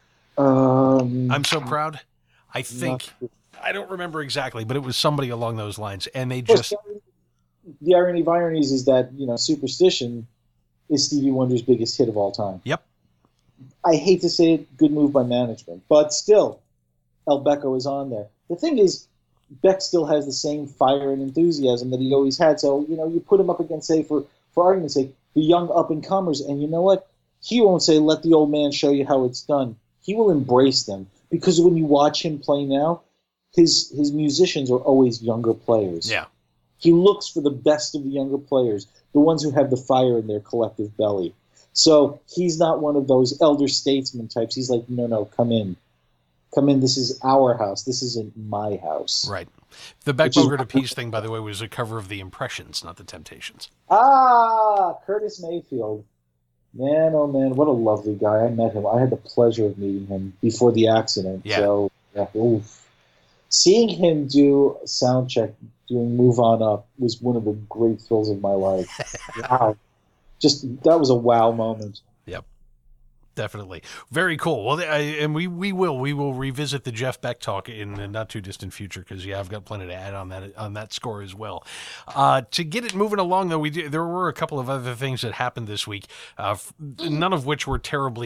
A: I'm So Proud? I think, I don't remember exactly, but it was somebody along those lines, and they just...
B: The irony of ironies is that, Superstition is Stevie Wonder's biggest hit of all time.
A: Yep.
B: I hate to say it, good move by management, but still, El Becco is on there. The thing is, Beck still has the same fire and enthusiasm that he always had. So, you put him up against, say, for argument's sake, the young up-and-comers, and you know what? He won't say, let the old man show you how it's done. He will embrace them, because when you watch him play now, his musicians are always younger players.
A: Yeah.
B: He looks for the best of the younger players, the ones who have the fire in their collective belly. So he's not one of those elder statesman types. He's like, no, come in. Come in, this is our house. This isn't my house.
A: Right. The Beck Bogert Appease thing, by the way, was a cover of the Impressions, not the Temptations.
B: Curtis Mayfield. Man, oh man, what a lovely guy. I met him. I had the pleasure of meeting him before the accident.
A: Yeah.
B: So, oof. Seeing him do a sound check, doing Move On Up, was one of the great thrills of my life. Wow. That was a wow moment.
A: Yep, definitely. Very cool. Well, and we will revisit the Jeff Beck talk in the not too distant future, because I've got plenty to add on that score as well. To get it moving along, though, there were a couple of other things that happened this week, none of which were terribly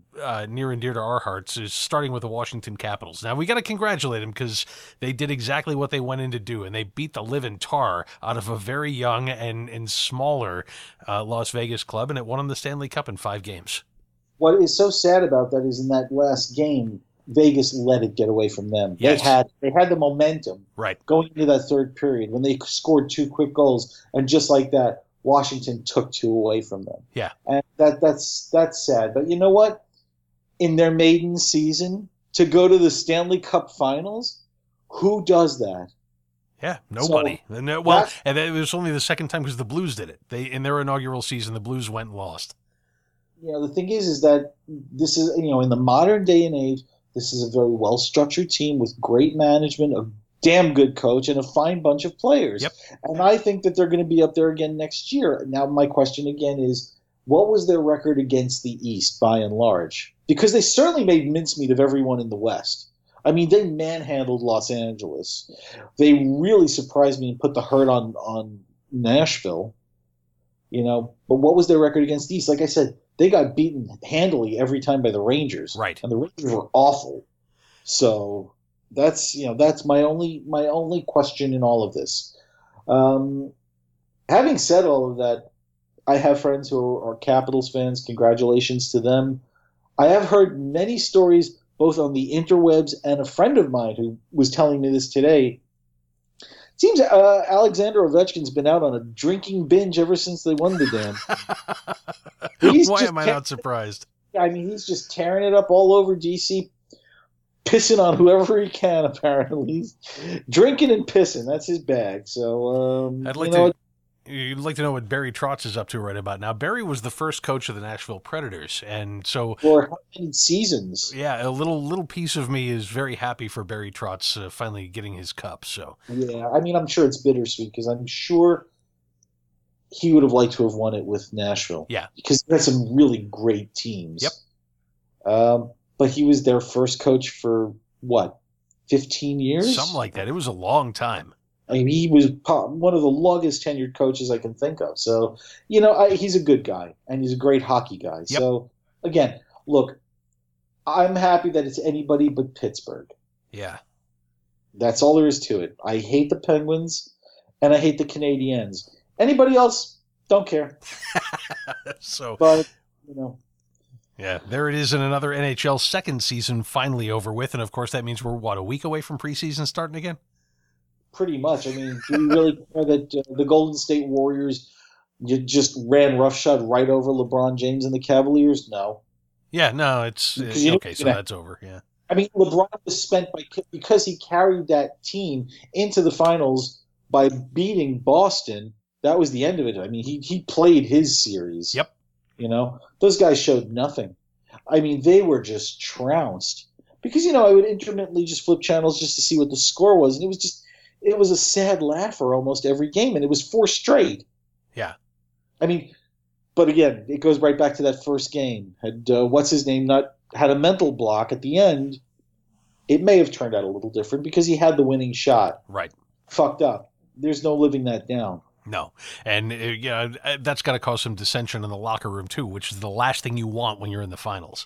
A: near and dear to our hearts is starting with the Washington Capitals. Now, we got to congratulate them because they did exactly what they went in to do, and they beat the living tar out of a very young and smaller Las Vegas club, and it won them the Stanley Cup in 5 games.
B: What is so sad about that is in that last game, Vegas let it get away from them.
A: Yes.
B: They had the momentum going into that third period when they scored 2 quick goals, and just like that, Washington took 2 away from them.
A: Yeah,
B: and that's sad. But you know what? In their maiden season, to go to the Stanley Cup Finals, who does that?
A: Yeah, nobody. And it was only the second time because the Blues did it. In their inaugural season, the Blues went and lost.
B: The thing is that this is, in the modern day and age, this is a very well-structured team with great management, a damn good coach, and a fine bunch of players.
A: Yep.
B: And I think that they're going to be up there again next year. Now, my question again is, what was their record against the East by and large? Because they certainly made mincemeat of everyone in the West. I mean, they manhandled Los Angeles. They really surprised me and put the hurt on Nashville. But what was their record against the East? Like I said, they got beaten handily every time by the Rangers.
A: Right.
B: And the Rangers were awful. So that's my only question in all of this. Having said all of that, I have friends who are Capitals fans. Congratulations to them. I have heard many stories, both on the interwebs and a friend of mine who was telling me this today. It seems Alexander Ovechkin's been out on a drinking binge ever since they won the damn.
A: Why am I not surprised?
B: I mean, he's just tearing it up all over DC, pissing on whoever he can, apparently. He's drinking and pissing. That's his bag. So,
A: You'd like to know what Barry Trotz is up to right about now. Barry was the first coach of the Nashville Predators, and so
B: for how many seasons?
A: Yeah, a little piece of me is very happy for Barry Trotz finally getting his cup. So
B: yeah, I mean, I'm sure it's bittersweet because I'm sure he would have liked to have won it with Nashville.
A: Yeah,
B: because he had some really great teams.
A: Yep.
B: But he was their first coach for what, 15 years?
A: Something like that. It was a long time.
B: I mean, he was one of the longest tenured coaches I can think of. So, he's a good guy, and he's a great hockey guy.
A: Yep.
B: So, again, look, I'm happy that it's anybody but Pittsburgh.
A: Yeah.
B: That's all there is to it. I hate the Penguins, and I hate the Canadiens. Anybody else, don't care. But.
A: Yeah, there it is in another NHL second season finally over with. And, of course, that means we're, a week away from preseason starting again?
B: Pretty much. I mean, do you really care that the Golden State Warriors just ran roughshod right over LeBron James and the Cavaliers? No.
A: Yeah, no, it's okay, so that's over, yeah.
B: I mean, LeBron was spent because he carried that team into the finals by beating Boston. That was the end of it. I mean, he played his series.
A: Yep.
B: Those guys showed nothing. I mean, they were just trounced. Because, I would intermittently just flip channels just to see what the score was, and it was a sad laugher almost every game, and it was 4 straight.
A: Yeah.
B: I mean, but again, it goes right back to that first game. Had what's-his-name not had a mental block at the end, it may have turned out a little different because he had the winning shot.
A: Right.
B: Fucked up. There's no living that down.
A: No. And that's got to cause some dissension in the locker room, too, which is the last thing you want when you're in the finals.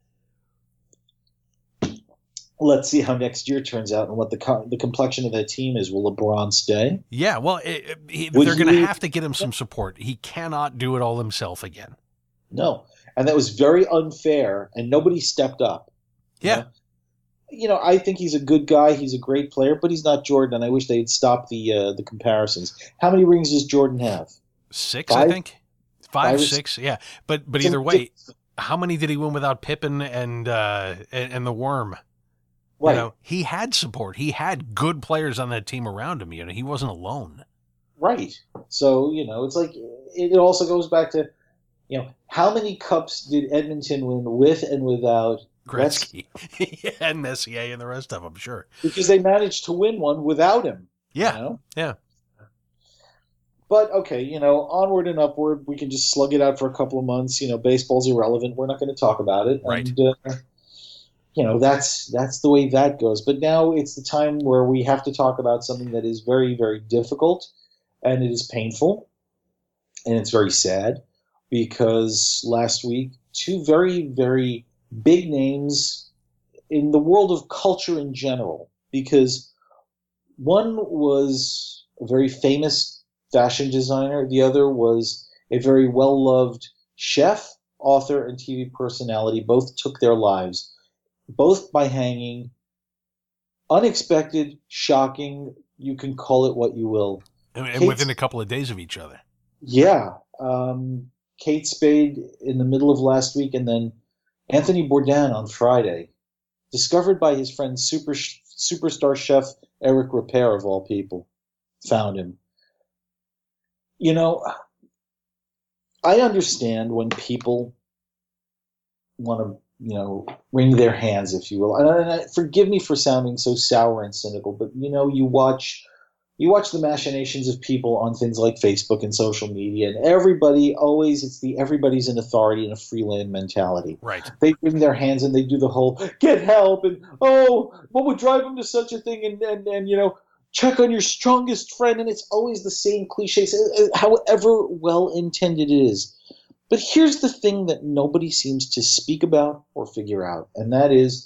B: Let's see how next year turns out and what the complexion of that team is. Will LeBron stay?
A: Yeah, well, they're going to have to get him some support. He cannot do it all himself again.
B: No, and that was very unfair, and nobody stepped up.
A: Yeah.
B: I think he's a good guy. He's a great player, but he's not Jordan, and I wish they'd stop the comparisons. How many rings does Jordan have?
A: 6, 5? I think. 5, 6, yeah. But either way, how many did he win without Pippen and the Worm?
B: Right.
A: He had support. He had good players on that team around him. He wasn't alone.
B: Right. So, it's like it also goes back to, how many cups did Edmonton win with and without
A: Gretzky? And Messier and the rest of them, sure.
B: Because they managed to win one without him.
A: Yeah. Yeah.
B: But, okay, onward and upward. We can just slug it out for a couple of months. Baseball's irrelevant. We're not going to talk about it.
A: Right.
B: And, that's the way that goes. But now it's the time where we have to talk about something that is very, very difficult, and it is painful, and it's very sad, because last week 2 very, very big names in the world of culture in general, because one was a very famous fashion designer, the other was a very well-loved chef, author, and TV personality. Both took their lives, both by hanging. Unexpected, shocking, you can call it what you will.
A: And within a couple of days of each other.
B: Yeah. Kate Spade in the middle of last week, and then Anthony Bourdain on Friday. Discovered by his friend superstar chef Eric Ripert, of all people. Found him. You know, I understand when people want to, wring their hands, if you will. And forgive me for sounding so sour and cynical, but you watch the machinations of people on things like Facebook and social media, and everybody's an authority in a free land mentality.
A: Right.
B: They wring their hands and they do the whole get help and what would drive them to such a thing, and check on your strongest friend, and it's always the same cliches, however well intended it is. But here's the thing that nobody seems to speak about or figure out, and that is,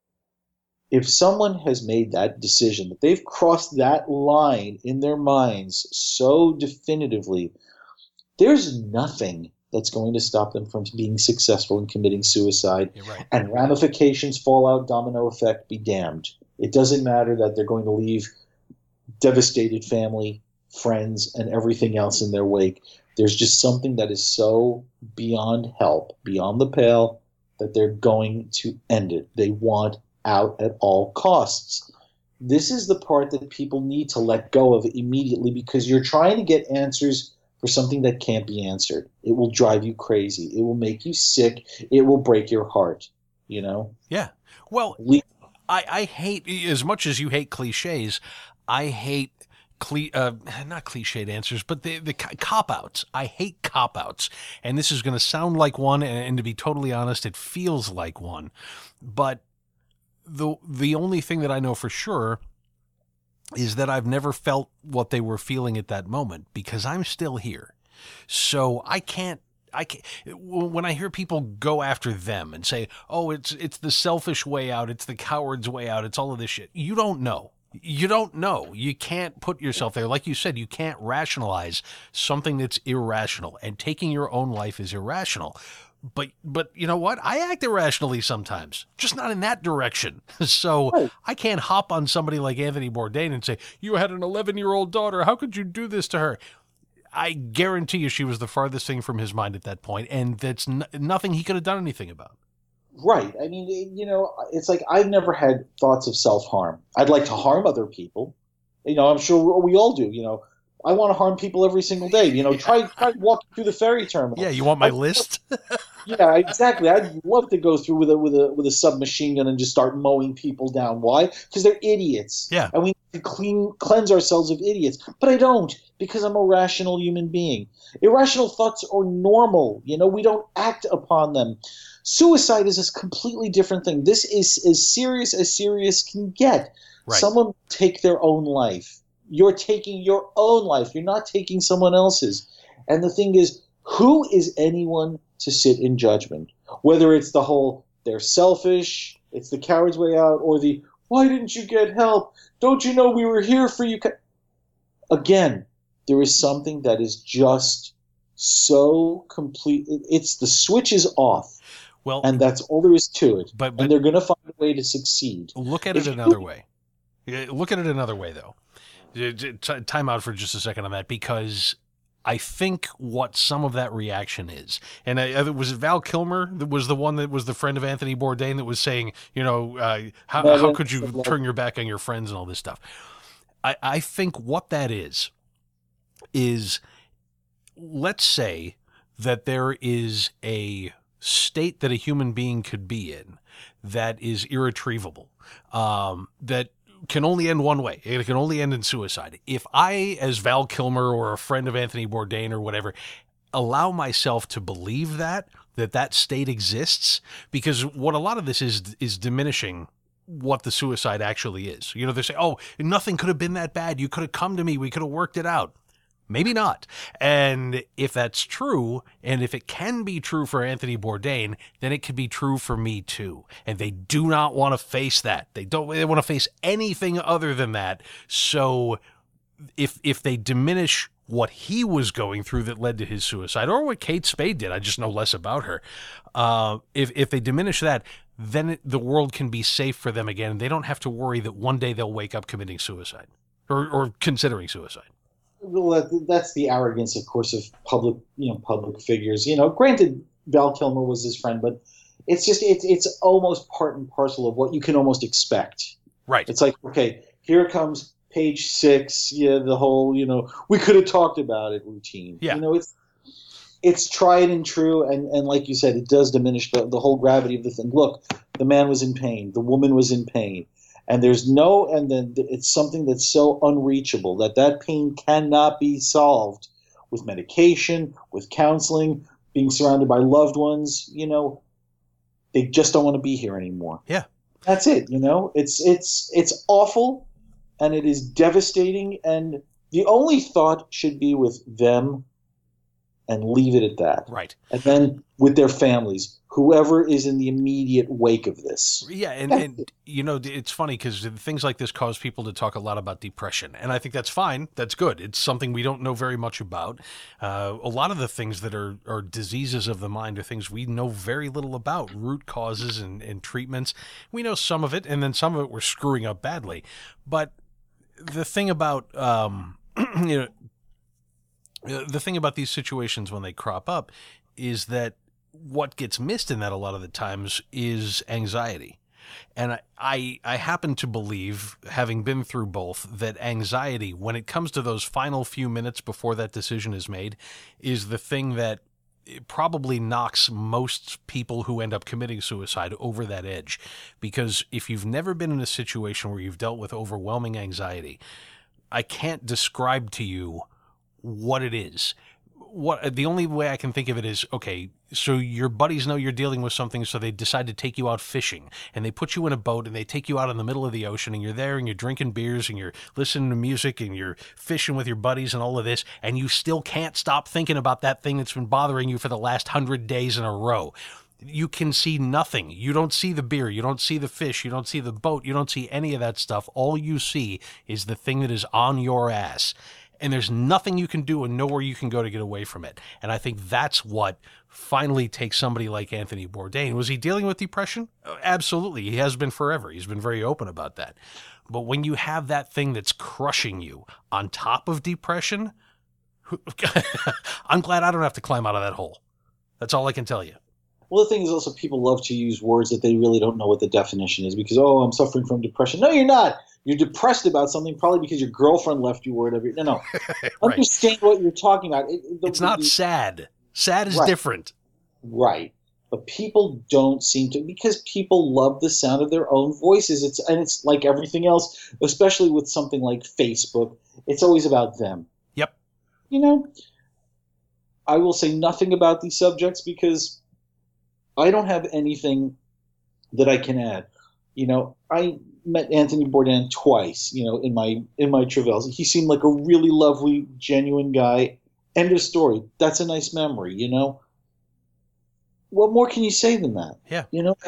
B: if someone has made that decision, that they've crossed that line in their minds so definitively, there's nothing that's going to stop them from being successful in committing suicide.
A: You're right.
B: And ramifications, fallout, domino effect, be damned. It doesn't matter that they're going to leave devastated family, friends, and everything else in their wake. There's just something that is so beyond help, beyond the pale, that they're going to end it. They want out at all costs. This is the part that people need to let go of immediately, because you're trying to get answers for something that can't be answered. It will drive you crazy. It will make you sick. It will break your heart,
A: Yeah. Well, I hate, as much as you hate cliches, I hate not cliched answers, but the cop-outs. I hate cop-outs. And this is going to sound like one, and to be totally honest, it feels like one. But the only thing that I know for sure is that I've never felt what they were feeling at that moment, because I'm still here. So I can't, when I hear people go after them and say, oh, it's the selfish way out, it's the coward's way out, it's all of this shit. You don't know. You don't know. You can't put yourself there. Like you said, you can't rationalize something that's irrational, and taking your own life is irrational. But you know what? I act irrationally sometimes, just not in that direction. So I can't hop on somebody like Anthony Bourdain and say, you had an 11-year-old daughter. How could you do this to her? I guarantee you she was the farthest thing from his mind at that point, and that's nothing he could have done anything about.
B: Right. I mean, it's like I've never had thoughts of self-harm. I'd like to harm other people. I'm sure we all do. I want to harm people every single day. Try walking through the ferry terminal.
A: Yeah, you want my list?
B: Yeah, exactly. I'd love to go through with a submachine gun and just start mowing people down. Why? Because they're idiots.
A: Yeah.
B: And we need to cleanse ourselves of idiots. But I don't, because I'm a rational human being. Irrational thoughts are normal. We don't act upon them. Suicide is a completely different thing. This is as serious can get.
A: Right.
B: Someone take their own life. You're taking your own life. You're not taking someone else's. And the thing is, who is anyone to sit in judgment? Whether it's the whole, they're selfish, it's the coward's way out, or the, why didn't you get help? Don't you know we were here for you? Again, there is something that is just so complete. It's the switch is off.
A: Well,
B: and that's all there is to it.
A: But
B: and they're going to find a way to succeed.
A: Look at it another way. Look at it another way, though. Time out for just a second on that, because I think what some of that reaction is, and was it Val Kilmer that was the one that was the friend of Anthony Bourdain that was saying, how could you turn your back on your friends and all this stuff? I think what that is let's say that there is a state that a human being could be in that is irretrievable, that can only end one way. It can only end in suicide. If I, as Val Kilmer or a friend of Anthony Bourdain or whatever, allow myself to believe that state exists, because what a lot of this is diminishing what the suicide actually is. They say, oh, nothing could have been that bad. You could have come to me. We could have worked it out. Maybe not. And if that's true, and if it can be true for Anthony Bourdain, then it could be true for me too. And they do not want to face that. They want to face anything other than that. So if they diminish what he was going through that led to his suicide, or what Kate Spade did, I just know less about her. If they diminish that, then the world can be safe for them again. They don't have to worry that one day they'll wake up committing suicide or considering suicide.
B: Well, that's the arrogance, of course, of public figures. Granted, Val Kilmer was his friend, but it's almost part and parcel of what you can almost expect.
A: Right.
B: It's like, okay, here comes page 6. Yeah, the whole we could have talked about it routine.
A: Yeah.
B: It's tried and true, and like you said, it does diminish the whole gravity of the thing. Look, the man was in pain, the woman was in pain, and then it's something that's so unreachable that pain cannot be solved with medication, with counseling, being surrounded by loved ones. They just don't want to be here anymore.
A: Yeah,
B: that's it. It's awful, and it is devastating, and the only thought should be with them. And leave it at that.
A: Right.
B: And then with their families, whoever is in the immediate wake of this.
A: Yeah, and it's funny because things like this cause people to talk a lot about depression. And I think that's fine. That's good. It's something we don't know very much about. A lot of the things that are diseases of the mind are things we know very little about, root causes and treatments. We know some of it, and then some of it we're screwing up badly. But the thing about the thing about these situations when they crop up is that what gets missed in that a lot of the times is anxiety. And I happen to believe, having been through both, that anxiety, when it comes to those final few minutes before that decision is made, is the thing that probably knocks most people who end up committing suicide over that edge. Because if you've never been in a situation where you've dealt with overwhelming anxiety, I can't describe to you what it is. The only way I can think of it is, okay, so your buddies know you're dealing with something, so they decide to take you out fishing, and they put you in a boat and they take you out in the middle of the ocean, and you're there and you're drinking beers and you're listening to music and you're fishing with your buddies and all of this, and you still can't stop thinking about that thing that's been bothering you for the last 100 days in a row. You can see nothing. You don't see the beer. You don't see the fish. You don't see the boat. You don't see any of that stuff. All you see is the thing that is on your ass. And there's nothing you can do and nowhere you can go to get away from it. And I think that's what finally takes somebody like Anthony Bourdain. Was he dealing with depression? Absolutely. He has been forever. He's been very open about that. But when you have that thing that's crushing you on top of depression, I'm glad I don't have to climb out of that hole. That's all I can tell you.
B: Well, the thing is also people love to use words that they really don't know what the definition is because, I'm suffering from depression. No, you're not. You're depressed about something probably because your girlfriend left you or whatever. No. Right. Understand what you're talking about.
A: It's not sad. Sad is different.
B: Right. But people don't seem to, because people love the sound of their own voices. It's like everything else, especially with something like Facebook. It's always about them.
A: Yep.
B: I will say nothing about these subjects because I don't have anything that I can add. I met Anthony Bourdain twice, in my travails. He seemed like a really lovely, genuine guy. End of story. That's a nice memory, What more can you say than that?
A: Yeah.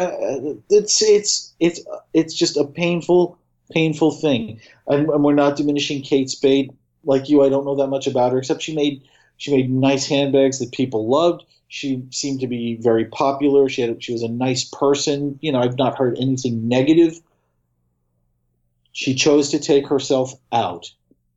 B: It's just a painful thing. And we're not diminishing Kate Spade. Like you, I don't know that much about her, except she made nice handbags that people loved. She seemed to be very popular. She was a nice person. I've not heard anything negative. She chose to take herself out.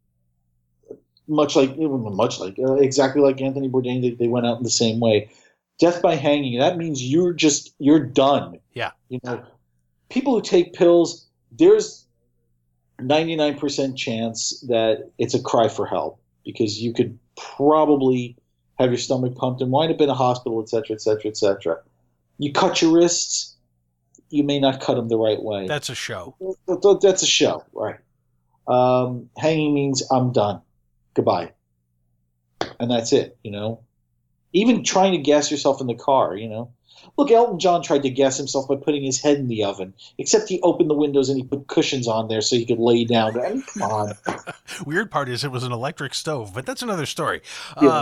B: Exactly like Anthony Bourdain, they went out in the same way. Death by hanging, that means you're done.
A: Yeah.
B: People who take pills, there's 99% chance that it's a cry for help because you could probably have your stomach pumped and wind up in a hospital, et cetera, et cetera, et cetera. You cut your wrists, you may not cut them the right way.
A: That's a show.
B: That's a show, right. Hanging means I'm done. Goodbye. And that's it, Even trying to gas yourself in the car, Look, Elton John tried to gas himself by putting his head in the oven, except he opened the windows and he put cushions on there so he could lay down. I mean, come on.
A: Weird part is it was an electric stove, but that's another story.
B: Yeah.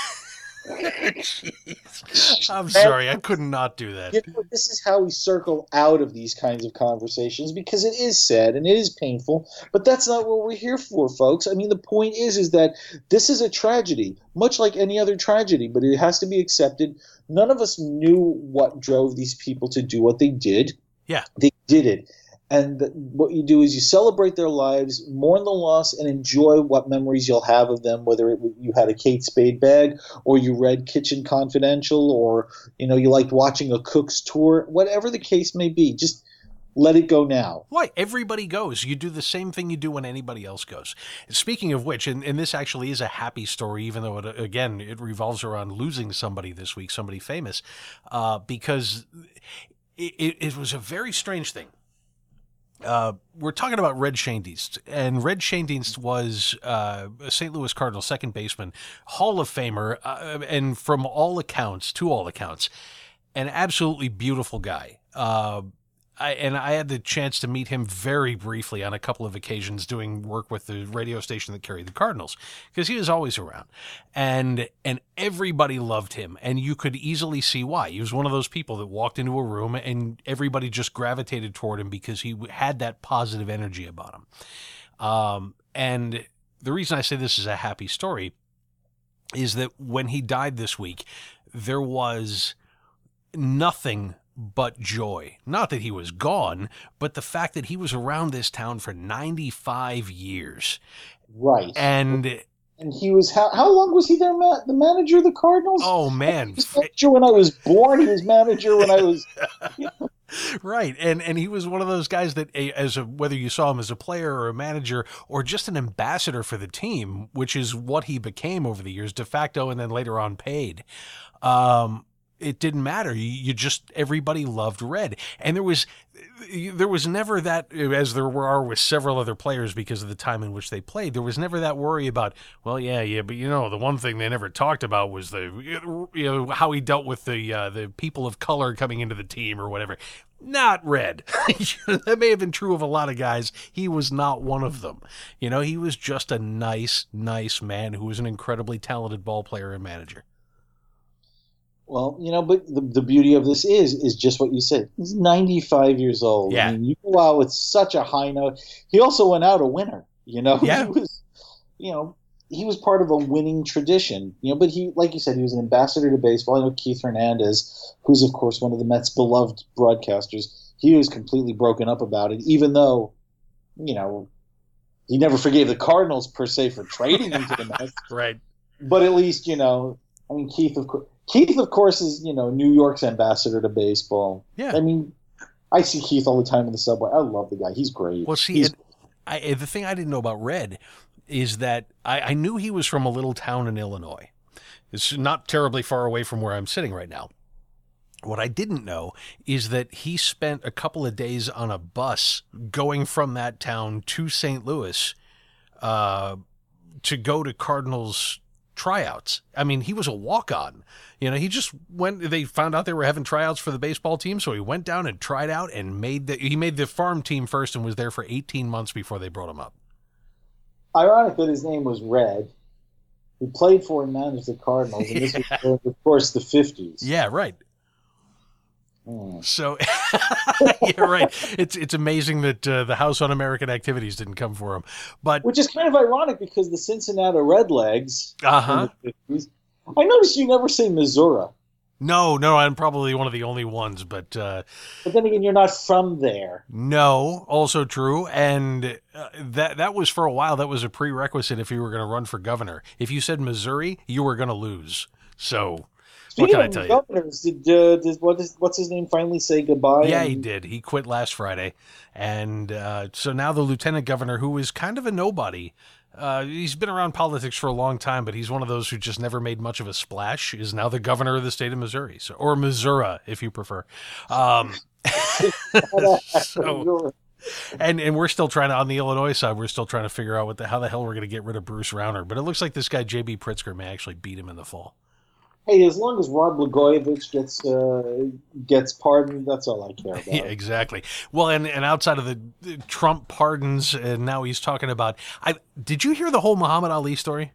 A: Jeez. I'm sorry, I could not do that.
B: You know, this is how we circle out of these kinds of conversations, because it is sad and it is painful, but that's not what we're here for, folks. I mean, the point is that this is a tragedy, much like any other tragedy, but it has to be accepted. None of us knew what drove these people to do what they did.
A: Yeah.
B: They did it. And what you do is you celebrate their lives, mourn the loss, and enjoy what memories you'll have of them, whether you had a Kate Spade bag or you read Kitchen Confidential or, you know, you liked watching a cook's tour, whatever the case may be. Just let it go now.
A: Why? Everybody goes. You do the same thing you do when anybody else goes. Speaking of which, and this actually is a happy story, even though, it revolves around losing somebody this week, somebody famous, because it was a very strange thing. We're talking about Red Schoendienst, and Red Schoendienst was a St. Louis Cardinals second baseman, Hall of Famer, and to all accounts, an absolutely beautiful guy. I had the chance to meet him very briefly on a couple of occasions doing work with the radio station that carried the Cardinals, because he was always around, and everybody loved him, and you could easily see why. He was one of those people that walked into a room and everybody just gravitated toward him because he had that positive energy about him. And the reason I say this is a happy story is that when he died this week, there was nothing but joy. Not that he was gone, but the fact that he was around this town for 95 years.
B: Right.
A: And
B: he was, how long was he there, the manager of the Cardinals?
A: Oh, man.
B: He was manager when I was born. He was manager when I was... You know.
A: Right. And he was one of those guys that, whether you saw him as a player or a manager or just an ambassador for the team, which is what he became over the years, de facto and then later on paid, it didn't matter. Everybody loved Red. And there was never that, as there are with several other players because of the time in which they played, there was never that worry about, well, yeah, but the one thing they never talked about was how he dealt with the people of color coming into the team or whatever. Not Red. That may have been true of a lot of guys. He was not one of them. He was just a nice man who was an incredibly talented ball player and manager.
B: Well, but the beauty of this is just what you said. He's 95 years old.
A: Yeah.
B: I mean, you go out with such a high note. He also went out a winner,
A: Yeah.
B: He was part of a winning tradition, but he, like you said, he was an ambassador to baseball. I know Keith Hernandez, who's of course one of the Mets' beloved broadcasters, he was completely broken up about it, even though, he never forgave the Cardinals per se for trading him to the Mets.
A: Right.
B: But at least, Keith, of course, is, New York's ambassador to baseball.
A: Yeah.
B: I mean, I see Keith all the time in the subway. I love the guy. He's great.
A: Well, see, the thing I didn't know about Red is that I knew he was from a little town in Illinois. It's not terribly far away from where I'm sitting right now. What I didn't know is that he spent a couple of days on a bus going from that town to St. Louis to go to Cardinals tryouts. I mean, he was a walk-on. He just went, they found out they were having tryouts for the baseball team, so he went down and tried out and he made the farm team first and was there for 18 months before they brought him up.
B: Ironic that his name was Red. He played for and managed the Cardinals, and this was, of course, the 50s.
A: Yeah, right. So, yeah, right. It's amazing that the House Un-American Activities didn't come for him,
B: which is kind of ironic because the Cincinnati Redlegs.
A: Uh-huh.
B: In the 50s, I noticed you never say Missouri.
A: No, I'm probably one of the only ones, but
B: then again, you're not from there.
A: No, also true, and that was for a while. That was a prerequisite if you were going to run for governor. If you said Missouri, you were going to lose. So.
B: Speaking
A: what can I tell
B: governors, did what's his name finally say goodbye?
A: Yeah, he did. He quit last Friday, and so now the lieutenant governor, who is kind of a nobody, he's been around politics for a long time, but he's one of those who just never made much of a splash, is now the governor of the state of Missouri, or Missouri, if you prefer. So, and we're still trying to, on the Illinois side, we're still trying to figure out how the hell we're going to get rid of Bruce Rauner. But it looks like this guy J.B. Pritzker may actually beat him in the fall.
B: Hey, as long as Rod Blagojevich gets pardoned, that's all I care about.
A: Yeah, exactly. Well, and outside of the Trump pardons, and now he's talking about. Did you hear the whole Muhammad Ali story?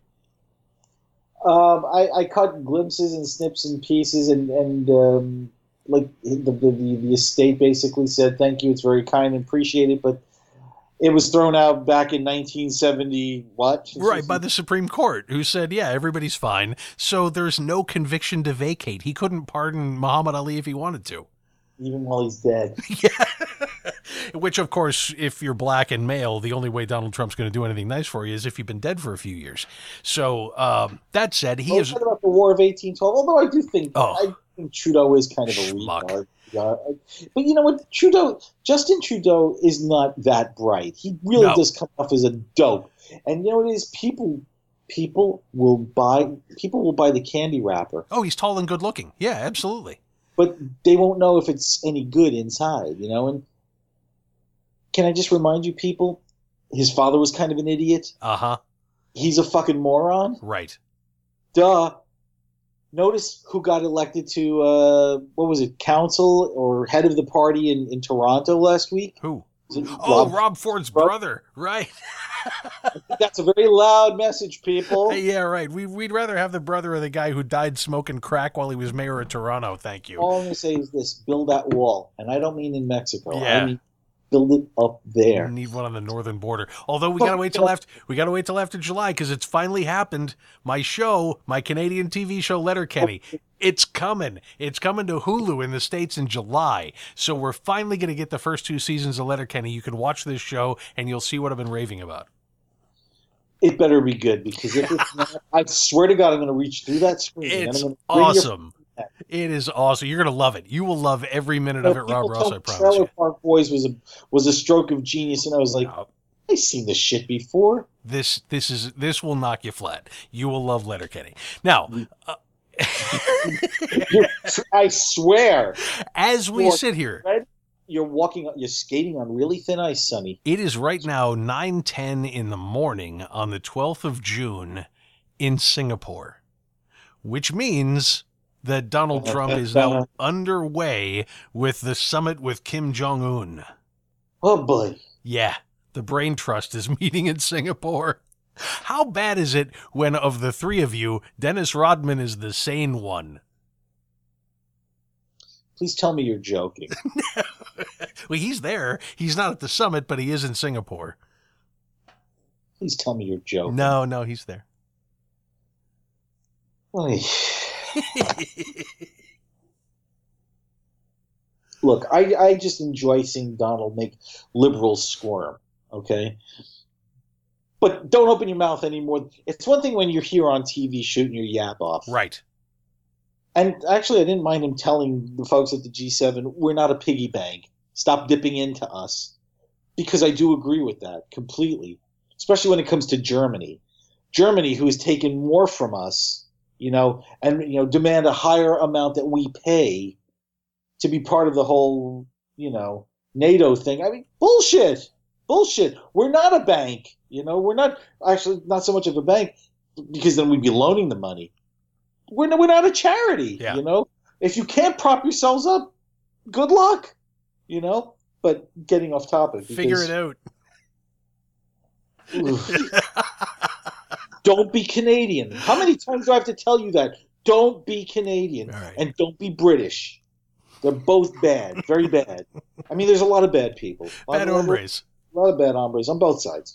B: I caught glimpses and snips and pieces, and like the estate basically said, "Thank you, it's very kind and appreciated," but it was thrown out back in 1970. What?
A: Right, by the Supreme Court, who said, "Yeah, everybody's fine." So there's no conviction to vacate. He couldn't pardon Muhammad Ali if he wanted to.
B: Even while he's dead.
A: Yeah. Which, of course, if you're black and male, the only way Donald Trump's going to do anything nice for you is if you've been dead for a few years. So, that said, he is...
B: What about the War of 1812? Although I think Trudeau is kind of a
A: Schmuck.
B: retard. Yeah. But you know what? Justin Trudeau is not that bright. He really does come off as a dope. And you know what it is? People will buy the candy wrapper.
A: Oh, he's tall and good looking. Yeah, absolutely.
B: But they won't know if it's any good inside, you know? And can I just remind you, people, his father was kind of an idiot.
A: Uh-huh.
B: He's a fucking moron.
A: Right.
B: Duh. Notice who got elected to, council or head of the party in Toronto last week?
A: Who? Rob Ford's brother. Right.
B: That's a very loud message, people.
A: Yeah, right. We'd rather have the brother of the guy who died smoking crack while he was mayor of Toronto. Thank you.
B: All I'm going to say is this: build that wall. And I don't mean in Mexico.
A: Yeah.
B: I mean build it up there.
A: We need one on the northern border. Although we gotta wait till after July because it's finally happened. My Canadian TV show Letterkenny, it's coming. It's coming to Hulu in the States in July. So we're finally gonna get the first 2 seasons of Letterkenny. You can watch this show and you'll see what I've been raving about.
B: It better be good because if it's not, I swear to God, I'm going to reach through that screen.
A: It's awesome. It is awesome. You're going to love it. You will love every minute of it, Rob Ross, I promise
B: Trailer
A: you.
B: Park Boys was a stroke of genius, and I was like, I've seen this shit before.
A: This will knock you flat. You will love Letterkenny. Now,
B: I swear.
A: As we sit here,
B: you're skating on really thin ice, Sonny.
A: It is right now 9:10 in the morning on the 12th of June in Singapore, which means that Donald Trump is now underway with the summit with Kim Jong-un.
B: Oh, boy.
A: Yeah, the Brain Trust is meeting in Singapore. How bad is it when, of the three of you, Dennis Rodman is the sane one?
B: Please tell me you're joking.
A: Well, he's there. He's not at the summit, but he is in Singapore.
B: Please tell me you're joking.
A: No, he's there.
B: Look, I just enjoy seeing Donald make liberals squirm, okay? But don't open your mouth anymore. It's one thing when you're here on TV shooting your yap off.
A: Right.
B: And actually, I didn't mind him telling the folks at the G7, we're not a piggy bank. Stop dipping into us. Because I do agree with that completely, especially when it comes to Germany. Germany, who has taken more from us, and demand a higher amount that we pay to be part of the whole, NATO thing. I mean, bullshit. We're not a bank. We're not so much of a bank because then we'd be loaning the money. We're not a charity.
A: Yeah.
B: If you can't prop yourselves up, good luck. But getting off topic.
A: Figure it out.
B: Don't be Canadian. How many times do I have to tell you that? Don't be Canadian.
A: Right. And
B: don't be British. They're both bad. Very bad. I mean, there's a lot of bad people.
A: Bad hombres.
B: A lot of bad hombres on both sides.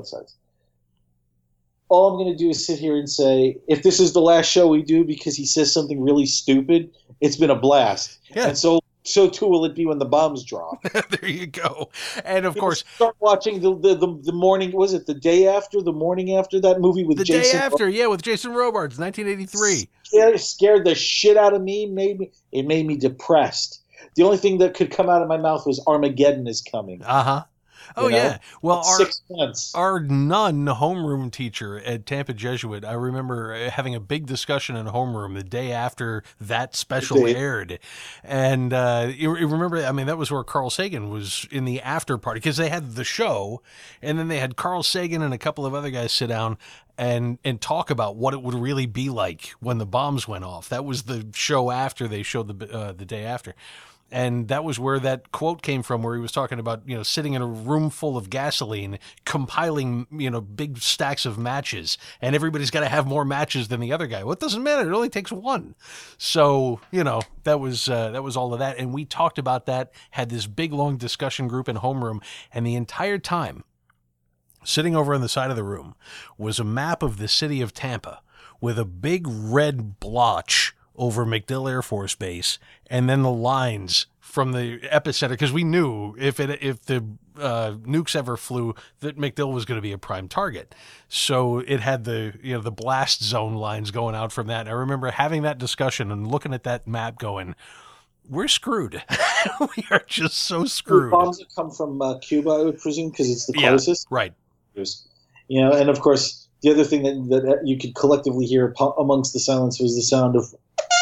B: All I'm going to do is sit here and say, if this is the last show we do because he says something really stupid, it's been a blast.
A: Yeah.
B: And so too will it be when the bombs drop.
A: There you go. And of course,
B: start watching the morning. Was it the day after, the morning after that movie with Jason?
A: The day after, with Jason Robards, 1983.
B: Scared the shit out of me. It made me depressed. The only thing that could come out of my mouth was Armageddon is coming.
A: Oh, yeah. Well,
B: 6 months.
A: Our nun homeroom teacher at Tampa Jesuit, I remember having a big discussion in homeroom the day after that special aired. And you remember, I mean, that was where Carl Sagan was in the after party, because they had the show, and then they had Carl Sagan and a couple of other guys sit down and talk about what it would really be like when the bombs went off. That was the show after they showed the day after. And that was where that quote came from, where he was talking about, sitting in a room full of gasoline, compiling, big stacks of matches, and everybody's got to have more matches than the other guy. Well, it doesn't matter. It only takes one. So, that was all of that. And we talked about that, had this big, long discussion group in homeroom, and the entire time, sitting over on the side of the room, was a map of the city of Tampa with a big red blotch over MacDill Air Force Base, and then the lines from the epicenter, because we knew if the nukes ever flew, that MacDill was going to be a prime target. So it had the the blast zone lines going out from that. And I remember having that discussion and looking at that map, going, "We're screwed. We are just so screwed."
B: The bombs that come from Cuba, I would presume, because it's the closest.
A: Yeah, right.
B: And of course, the other thing that you could collectively hear amongst the silence was the sound of,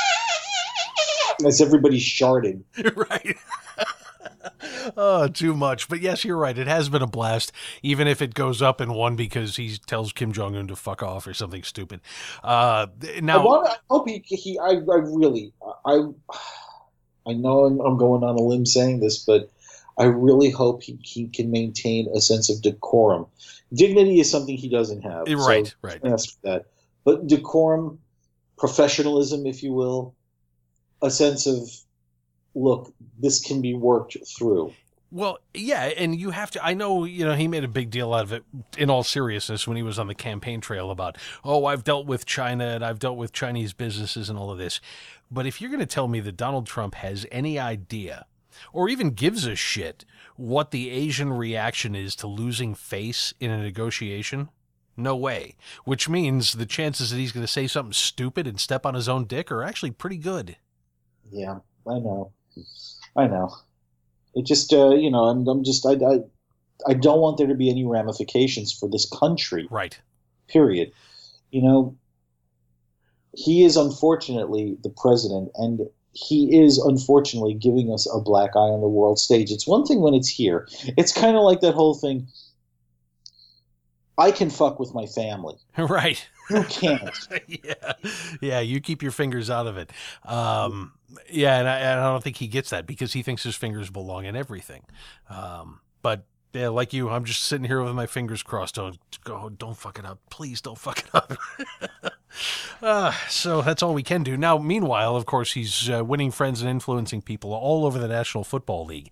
B: as everybody's sharding.
A: Right. Oh, too much. But yes, you're right. It has been a blast, even if it goes up in one because he tells Kim Jong-un to fuck off or something stupid. Now,
B: I hope I know I'm going on a limb saying this, but I really hope he can maintain a sense of decorum. Dignity is something he doesn't have.
A: Right,
B: so
A: right.
B: Ask for that. But decorum, professionalism, if you will, a sense of, look, this can be worked through.
A: Well, yeah, and you have to, I know, he made a big deal out of it in all seriousness when he was on the campaign trail about, I've dealt with China and I've dealt with Chinese businesses and all of this. But if you're going to tell me that Donald Trump has any idea or even gives a shit what the Asian reaction is to losing face in a negotiation, no way. Which means the chances that he's going to say something stupid and step on his own dick are actually pretty good.
B: Yeah, I know. It just, I don't want there to be any ramifications for this country.
A: Right.
B: Period. He is unfortunately the president, and he is unfortunately giving us a black eye on the world stage. It's one thing when it's here. It's kind of like that whole thing. I can fuck with my family.
A: Right.
B: You can't.
A: Yeah, you keep your fingers out of it. Yeah, and I don't think he gets that because he thinks his fingers belong in everything. But yeah, like you, I'm just sitting here with my fingers crossed. Don't fuck it up. Please don't fuck it up. So that's all we can do. Now, meanwhile, of course, he's winning friends and influencing people all over the National Football League.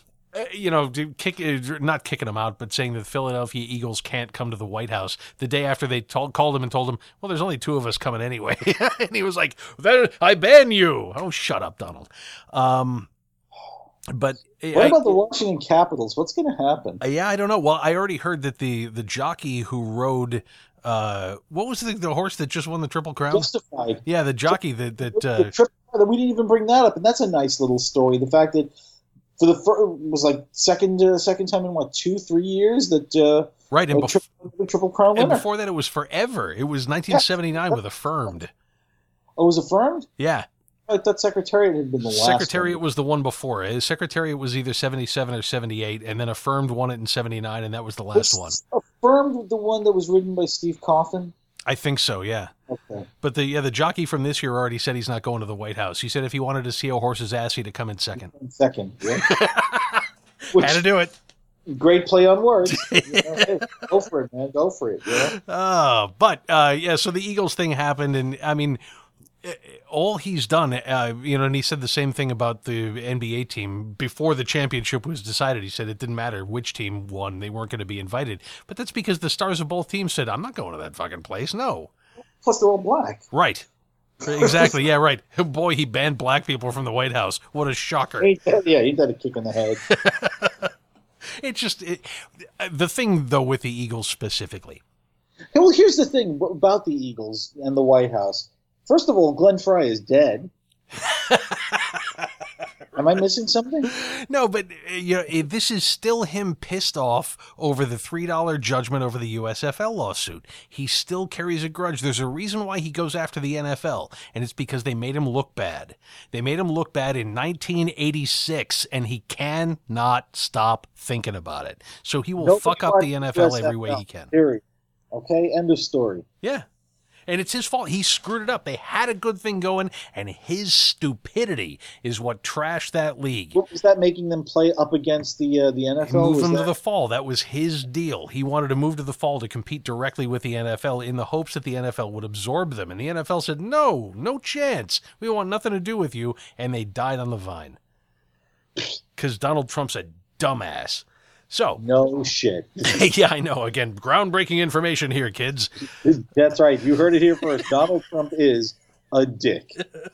A: Not kicking him out, but saying that the Philadelphia Eagles can't come to the White House the day after they called him and told him, well, there's only two of us coming anyway. And he was like, I ban you. Oh, shut up, Donald. But
B: what about the Washington Capitals? What's going to happen?
A: Yeah, I don't know. Well, I already heard that the jockey who rode, what was the horse that just won the Triple Crown?
B: Justified.
A: Yeah, the jockey that
B: we didn't even bring that up, and that's a nice little story. The fact that for the first, it was like second time in 2-3 years that
A: right, and
B: Triple Crown winner.
A: And before that, it was forever. It was 1979 with Affirmed.
B: Oh, it was Affirmed?
A: Yeah.
B: I thought Secretariat had been the last
A: Secretariat
B: one.
A: was the one before. Secretariat was either 77 or 78, and then Affirmed won it in 79, and that was the last one.
B: Affirmed the one that was ridden by Steve Coffin?
A: I think so, yeah.
B: Okay.
A: But the jockey from this year already said he's not going to the White House. He said if he wanted to see a horse's ass, he'd come in second.
B: Yeah.
A: Had to do it.
B: Great play on words. Hey, go for it, man. Go for it.
A: Yeah. So the Eagles thing happened, and I mean, all he's done, and he said the same thing about the NBA team before the championship was decided. He said it didn't matter which team won; they weren't going to be invited. But that's because the stars of both teams said, "I'm not going to that fucking place." No.
B: Plus, they're all black.
A: Right. Exactly. Yeah. Right. Boy, he banned black people from the White House. What a shocker.
B: He had a kick in the head.
A: It's just the thing, though, with the Eagles specifically.
B: Well, here's the thing about the Eagles and the White House. First of all, Glenn Frey is dead. Am I missing something?
A: No, but this is still him pissed off over the $3 judgment over the USFL lawsuit. He still carries a grudge. There's a reason why he goes after the NFL, and it's because they made him look bad. They made him look bad in 1986, and he cannot stop thinking about it. So he will fuck up the NFL every way he can.
B: Period. Okay, end of story.
A: Yeah. And it's his fault. He screwed it up. They had a good thing going, and his stupidity is what trashed that league.
B: What was that making them play up against the NFL?
A: Move them to the fall. That was his deal. He wanted to move to the fall to compete directly with the NFL in the hopes that the NFL would absorb them. And the NFL said, no chance. We want nothing to do with you. And they died on the vine. Because Donald Trump's a dumbass. So
B: no shit.
A: Yeah, I know. Again, groundbreaking information here, kids.
B: That's right. You heard it here first. Donald Trump is a dick.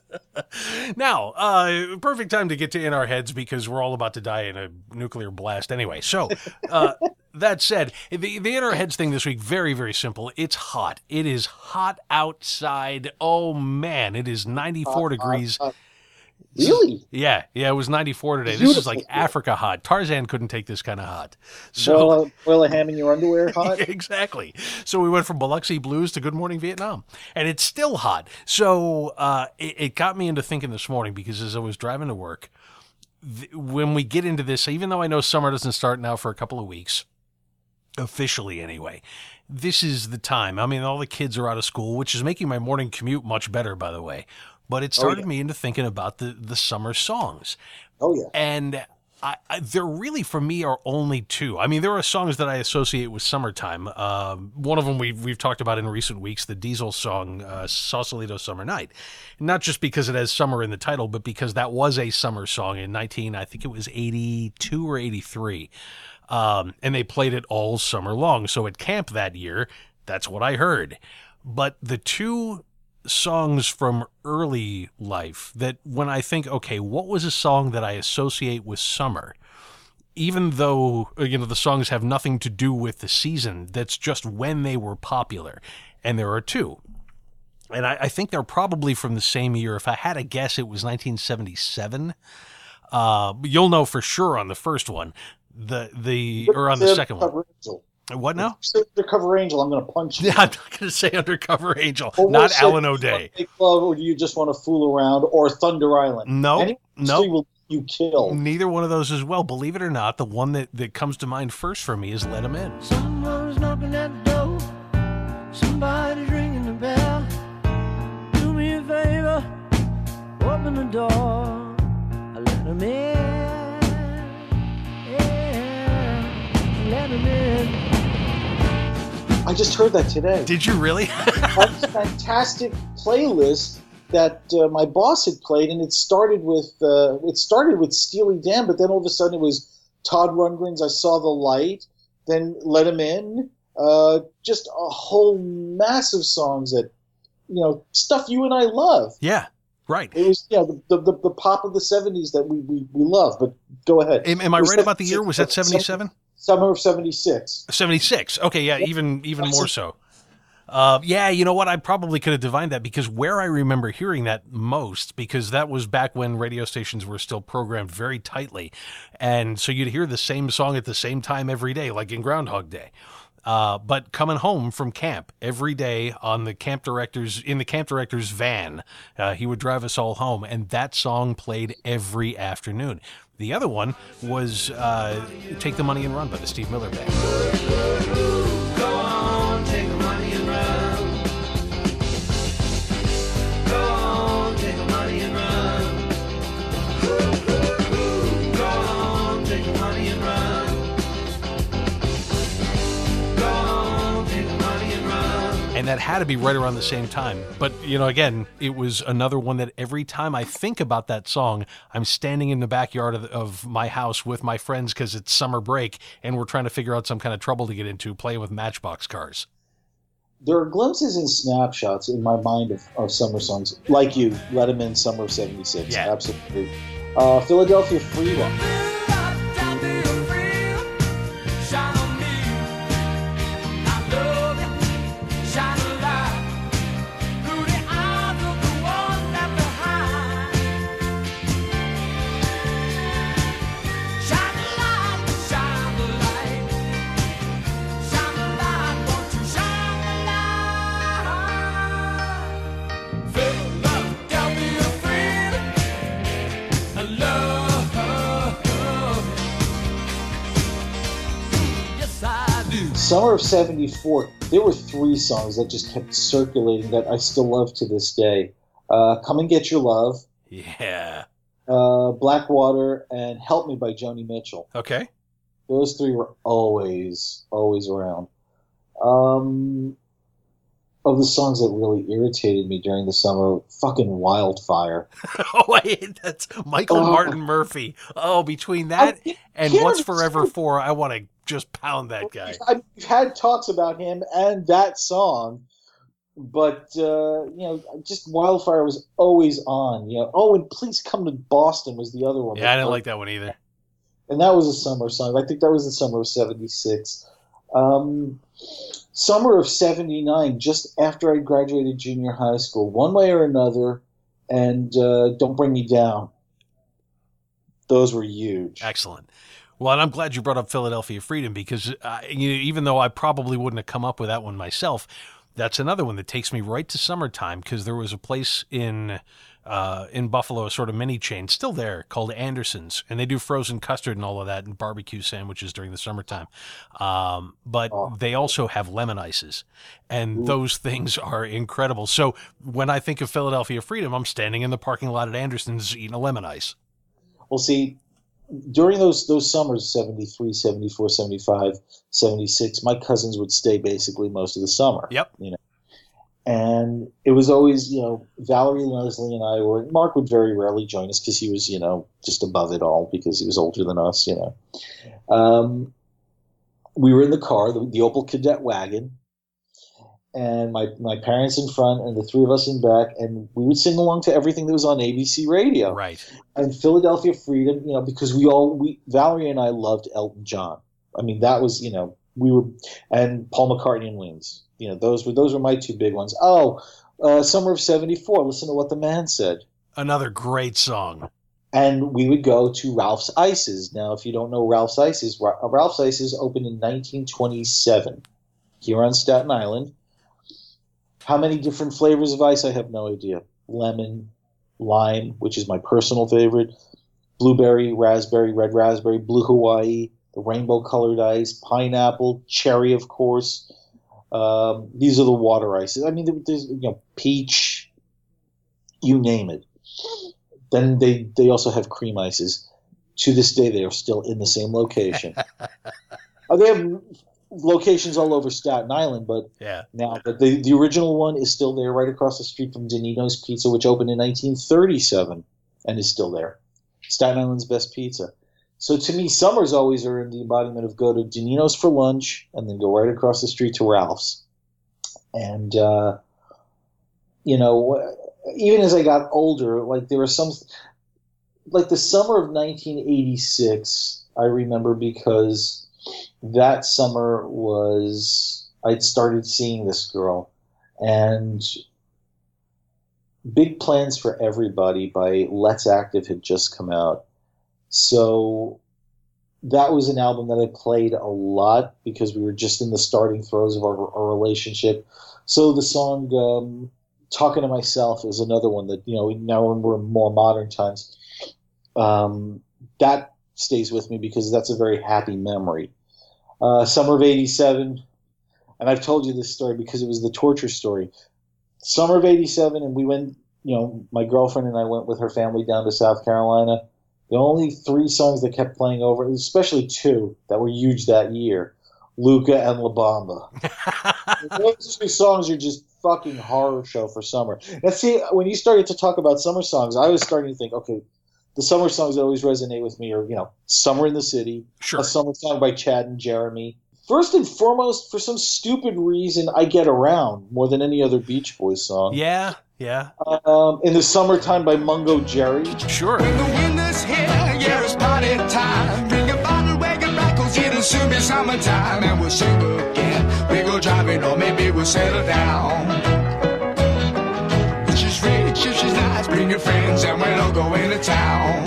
A: Now, perfect time to get to In Our Heads because we're all about to die in a nuclear blast anyway. So, that said, the In Our Heads thing this week, very, very simple. It's hot. It is hot outside. Oh, man. It is 94 degrees.
B: Really?
A: Yeah, it was 94 today. This is like Africa hot. Tarzan couldn't take this kind of hot. So
B: boil a ham in your underwear hot?
A: Exactly. So we went from Biloxi Blues to Good Morning Vietnam. And it's still hot. So it got me into thinking this morning because as I was driving to work, when we get into this, even though I know summer doesn't start now for a couple of weeks, officially anyway, this is the time. I mean, all the kids are out of school, which is making my morning commute much better, by the way. But it started me into thinking about the summer songs.
B: Oh, yeah.
A: And there really, for me, are only two. I mean, there are songs that I associate with summertime. One of them we've talked about in recent weeks, the Diesel song, Sausalito Summer Night. Not just because it has summer in the title, but because that was a summer song in I think it was 82 or 83. And they played it all summer long. So at camp that year, that's what I heard. But the two songs from early life that when I think, okay, what was a song that I associate with summer, even though, the songs have nothing to do with the season, that's just when they were popular. And there are two. And I think they're probably from the same year. If I had to guess, it was 1977. You'll know for sure on the first one, or on the second one. What now?
B: Undercover Angel. I'm going to punch you.
A: Yeah, I'm not going to say Undercover Angel. Not Alan O'Day.
B: Make love, or do you just want to fool around? Or Thunder Island?
A: No.
B: Will you kill?
A: Neither one of those as well. Believe it or not, the one that comes to mind first for me is Let 'Em In.
C: Someone's knocking at the door. Somebody's ringing the bell. Do me a favor. Open the door. Let 'em in. Yeah. Let 'em in.
B: I just heard that today.
A: Did you really?
B: That's a fantastic playlist that my boss had played, and it started with Steely Dan, but then all of a sudden it was Todd Rundgren's "I Saw the Light," then "Let 'Em In," just a whole mass of songs that stuff you and I love.
A: Yeah, right.
B: It was the pop of the '70s that we love. But go ahead.
A: Am I right about the year? Was that 77?
B: Summer of 76.
A: 76. Okay, yeah, even more so. Yeah, you know what? I probably could have divined that because where I remember hearing that most, because that was back when radio stations were still programmed very tightly. And so you'd hear the same song at the same time every day, like in Groundhog Day. But coming home from camp every day in the camp director's van, he would drive us all home, and that song played every afternoon. The other one was Take the Money and Run by the Steve Miller Band.
C: Go on, take the money and run. Go on, take the money and run. Go on, take the money and run. Go on, take the money and run.
A: And that had to be right around the same time. But, again, it was another one that every time I think about that song, I'm standing in the backyard of my house with my friends because it's summer break and we're trying to figure out some kind of trouble to get into, playing with Matchbox cars.
B: There are glimpses and snapshots in my mind of summer songs, like you, Let 'Em In, Summer of 76.
A: Yeah.
B: Absolutely. Philadelphia Freedom. Summer of 74, there were 3 songs that just kept circulating that I still love to this day. Come and Get Your Love,
A: Yeah.
B: Blackwater, and Help Me by Joni Mitchell.
A: Okay.
B: Those 3 were always around. Of the songs that really irritated me during the summer, fucking Wildfire.
A: Oh, that's Michael Martin Murphey. Oh, between that and What's Forever For, I want to just pound that guy.
B: I've had talks about him and that song, but just Wildfire was always on. Oh, and Please Come to Boston was the other one.
A: Yeah, I didn't like that one either.
B: And that was a summer song. I think that was the summer of 76. Summer of 79, just after I graduated junior high school, One Way or Another, and Don't Bring Me Down. Those were huge.
A: Excellent. Well, and I'm glad you brought up Philadelphia Freedom because even though I probably wouldn't have come up with that one myself, that's another one that takes me right to summertime because there was a place in Buffalo, a sort of mini chain, still there, called Anderson's, and they do frozen custard and all of that and barbecue sandwiches during the summertime. But they also have lemon ices, and those things are incredible. So when I think of Philadelphia Freedom, I'm standing in the parking lot at Anderson's eating a lemon ice.
B: Well, see, during those summers, 73, 74, 75, 76, my cousins would stay basically most of the summer.
A: Yep.
B: And it was always, Valerie, Leslie, and I were. Mark would very rarely join us because he was, just above it all because he was older than us. We were in the car, the Opel Cadet wagon, and my parents in front and the 3 of us in back, and we would sing along to everything that was on ABC radio.
A: Right.
B: And Philadelphia Freedom, because Valerie and I loved Elton John. I mean, that was, we were, and Paul McCartney and Wings. Those were my 2 big ones. Summer of 74, Listen to What the Man Said.
A: Another great song.
B: And we would go to Ralph's Ices. Now, if you don't know Ralph's Ices opened in 1927 here on Staten Island. How many different flavors of ice? I have no idea. Lemon, lime, which is my personal favorite, blueberry, raspberry, red raspberry, blue Hawaii, the rainbow-colored ice, pineapple, cherry, of course. These are the water ices. I mean, there's peach, you name it. Then they also have cream ices. To this day, they are still in the same location. They have locations all over Staten Island, but the original one is still there, right across the street from Donino's Pizza, which opened in 1937 and is still there. Staten Island's best pizza. So to me, summers always are in the embodiment of go to Donino's for lunch and then go right across the street to Ralph's. And, even as I got older, there were some, the summer of 1986, I remember because that summer I'd started seeing this girl, and Big Plans for Everybody by Let's Active had just come out. So that was an album that I played a lot because we were just in the starting throes of our relationship. So the song Talking to Myself is another one that, now when we're in more modern times, that stays with me because that's a very happy memory. Summer of 87, and I've told you this story because it was the torture story. Summer of 87, and we went, my girlfriend and I went with her family down to South Carolina. The only 3 songs that kept playing over, especially 2 that were huge that year, Luca and La Bamba. Those 2 songs are just fucking horror show for summer. Now see, when you started to talk about summer songs, I was starting to think, okay, the summer songs that always resonate with me are, Summer in the City,
A: sure,
B: a summer song by Chad and Jeremy. First and foremost, for some stupid reason, I Get Around more than any other Beach Boys song.
A: Yeah.
B: In the Summertime by Mungo Jerry.
A: Sure.
C: When the winter's here, yeah, it's party time. Bring a bottle, wagon back, 'cause it'll soon be summertime. And we'll sing again. We go driving, or maybe we'll settle down. If she's rich, if she's nice, bring your friends, and we'll all go into town.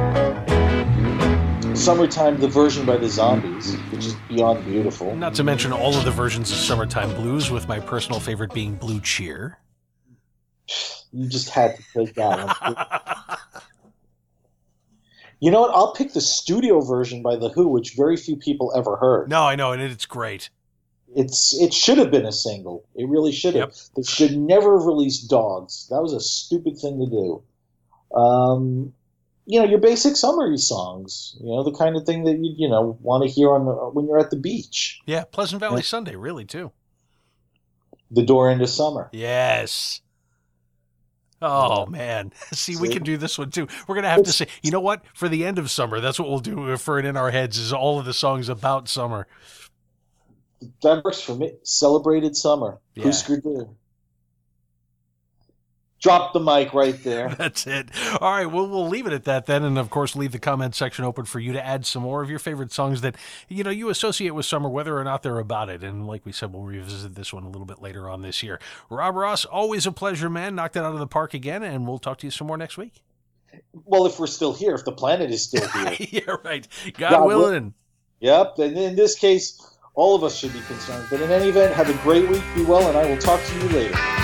B: Summertime, the version by the Zombies, which is beyond beautiful.
A: Not to mention all of the versions of Summertime Blues, with my personal favorite being Blue Cheer.
B: You just had to take that one. You know what? I'll pick the studio version by The Who, which very few people ever heard.
A: No, I know, and it's great.
B: It should have been a single. It really should have.
A: Yep.
B: They should never have released Dogs. That was a stupid thing to do. Your basic summery songs. The kind of thing that you want to hear when you're at the beach.
A: Yeah, Pleasant Valley Sunday, really, too.
B: The Door into Summer.
A: Yes. Oh, man. See, we can do this one, too. We're going to have to say, you know what? For the end of summer, that's what we'll do for it in our heads, is all of the songs about summer.
B: That works for me. Celebrated Summer.
A: Yeah.
B: Husker Du. Drop the mic right there.
A: That's it. All right, well, we'll leave it at that then, and of course leave the comment section open for you to add some more of your favorite songs that you associate with summer, whether or not they're about it. And like we said, we'll revisit this one a little bit later on this year. Rob Ross, always a pleasure, man. Knocked it out of the park again, and we'll talk to you some more next week.
B: Well, if we're still here, if the planet is still here.
A: Yeah, right. God willing.
B: Yep, and in this case, all of us should be concerned. But in any event, have a great week, be well, and I will talk to you later.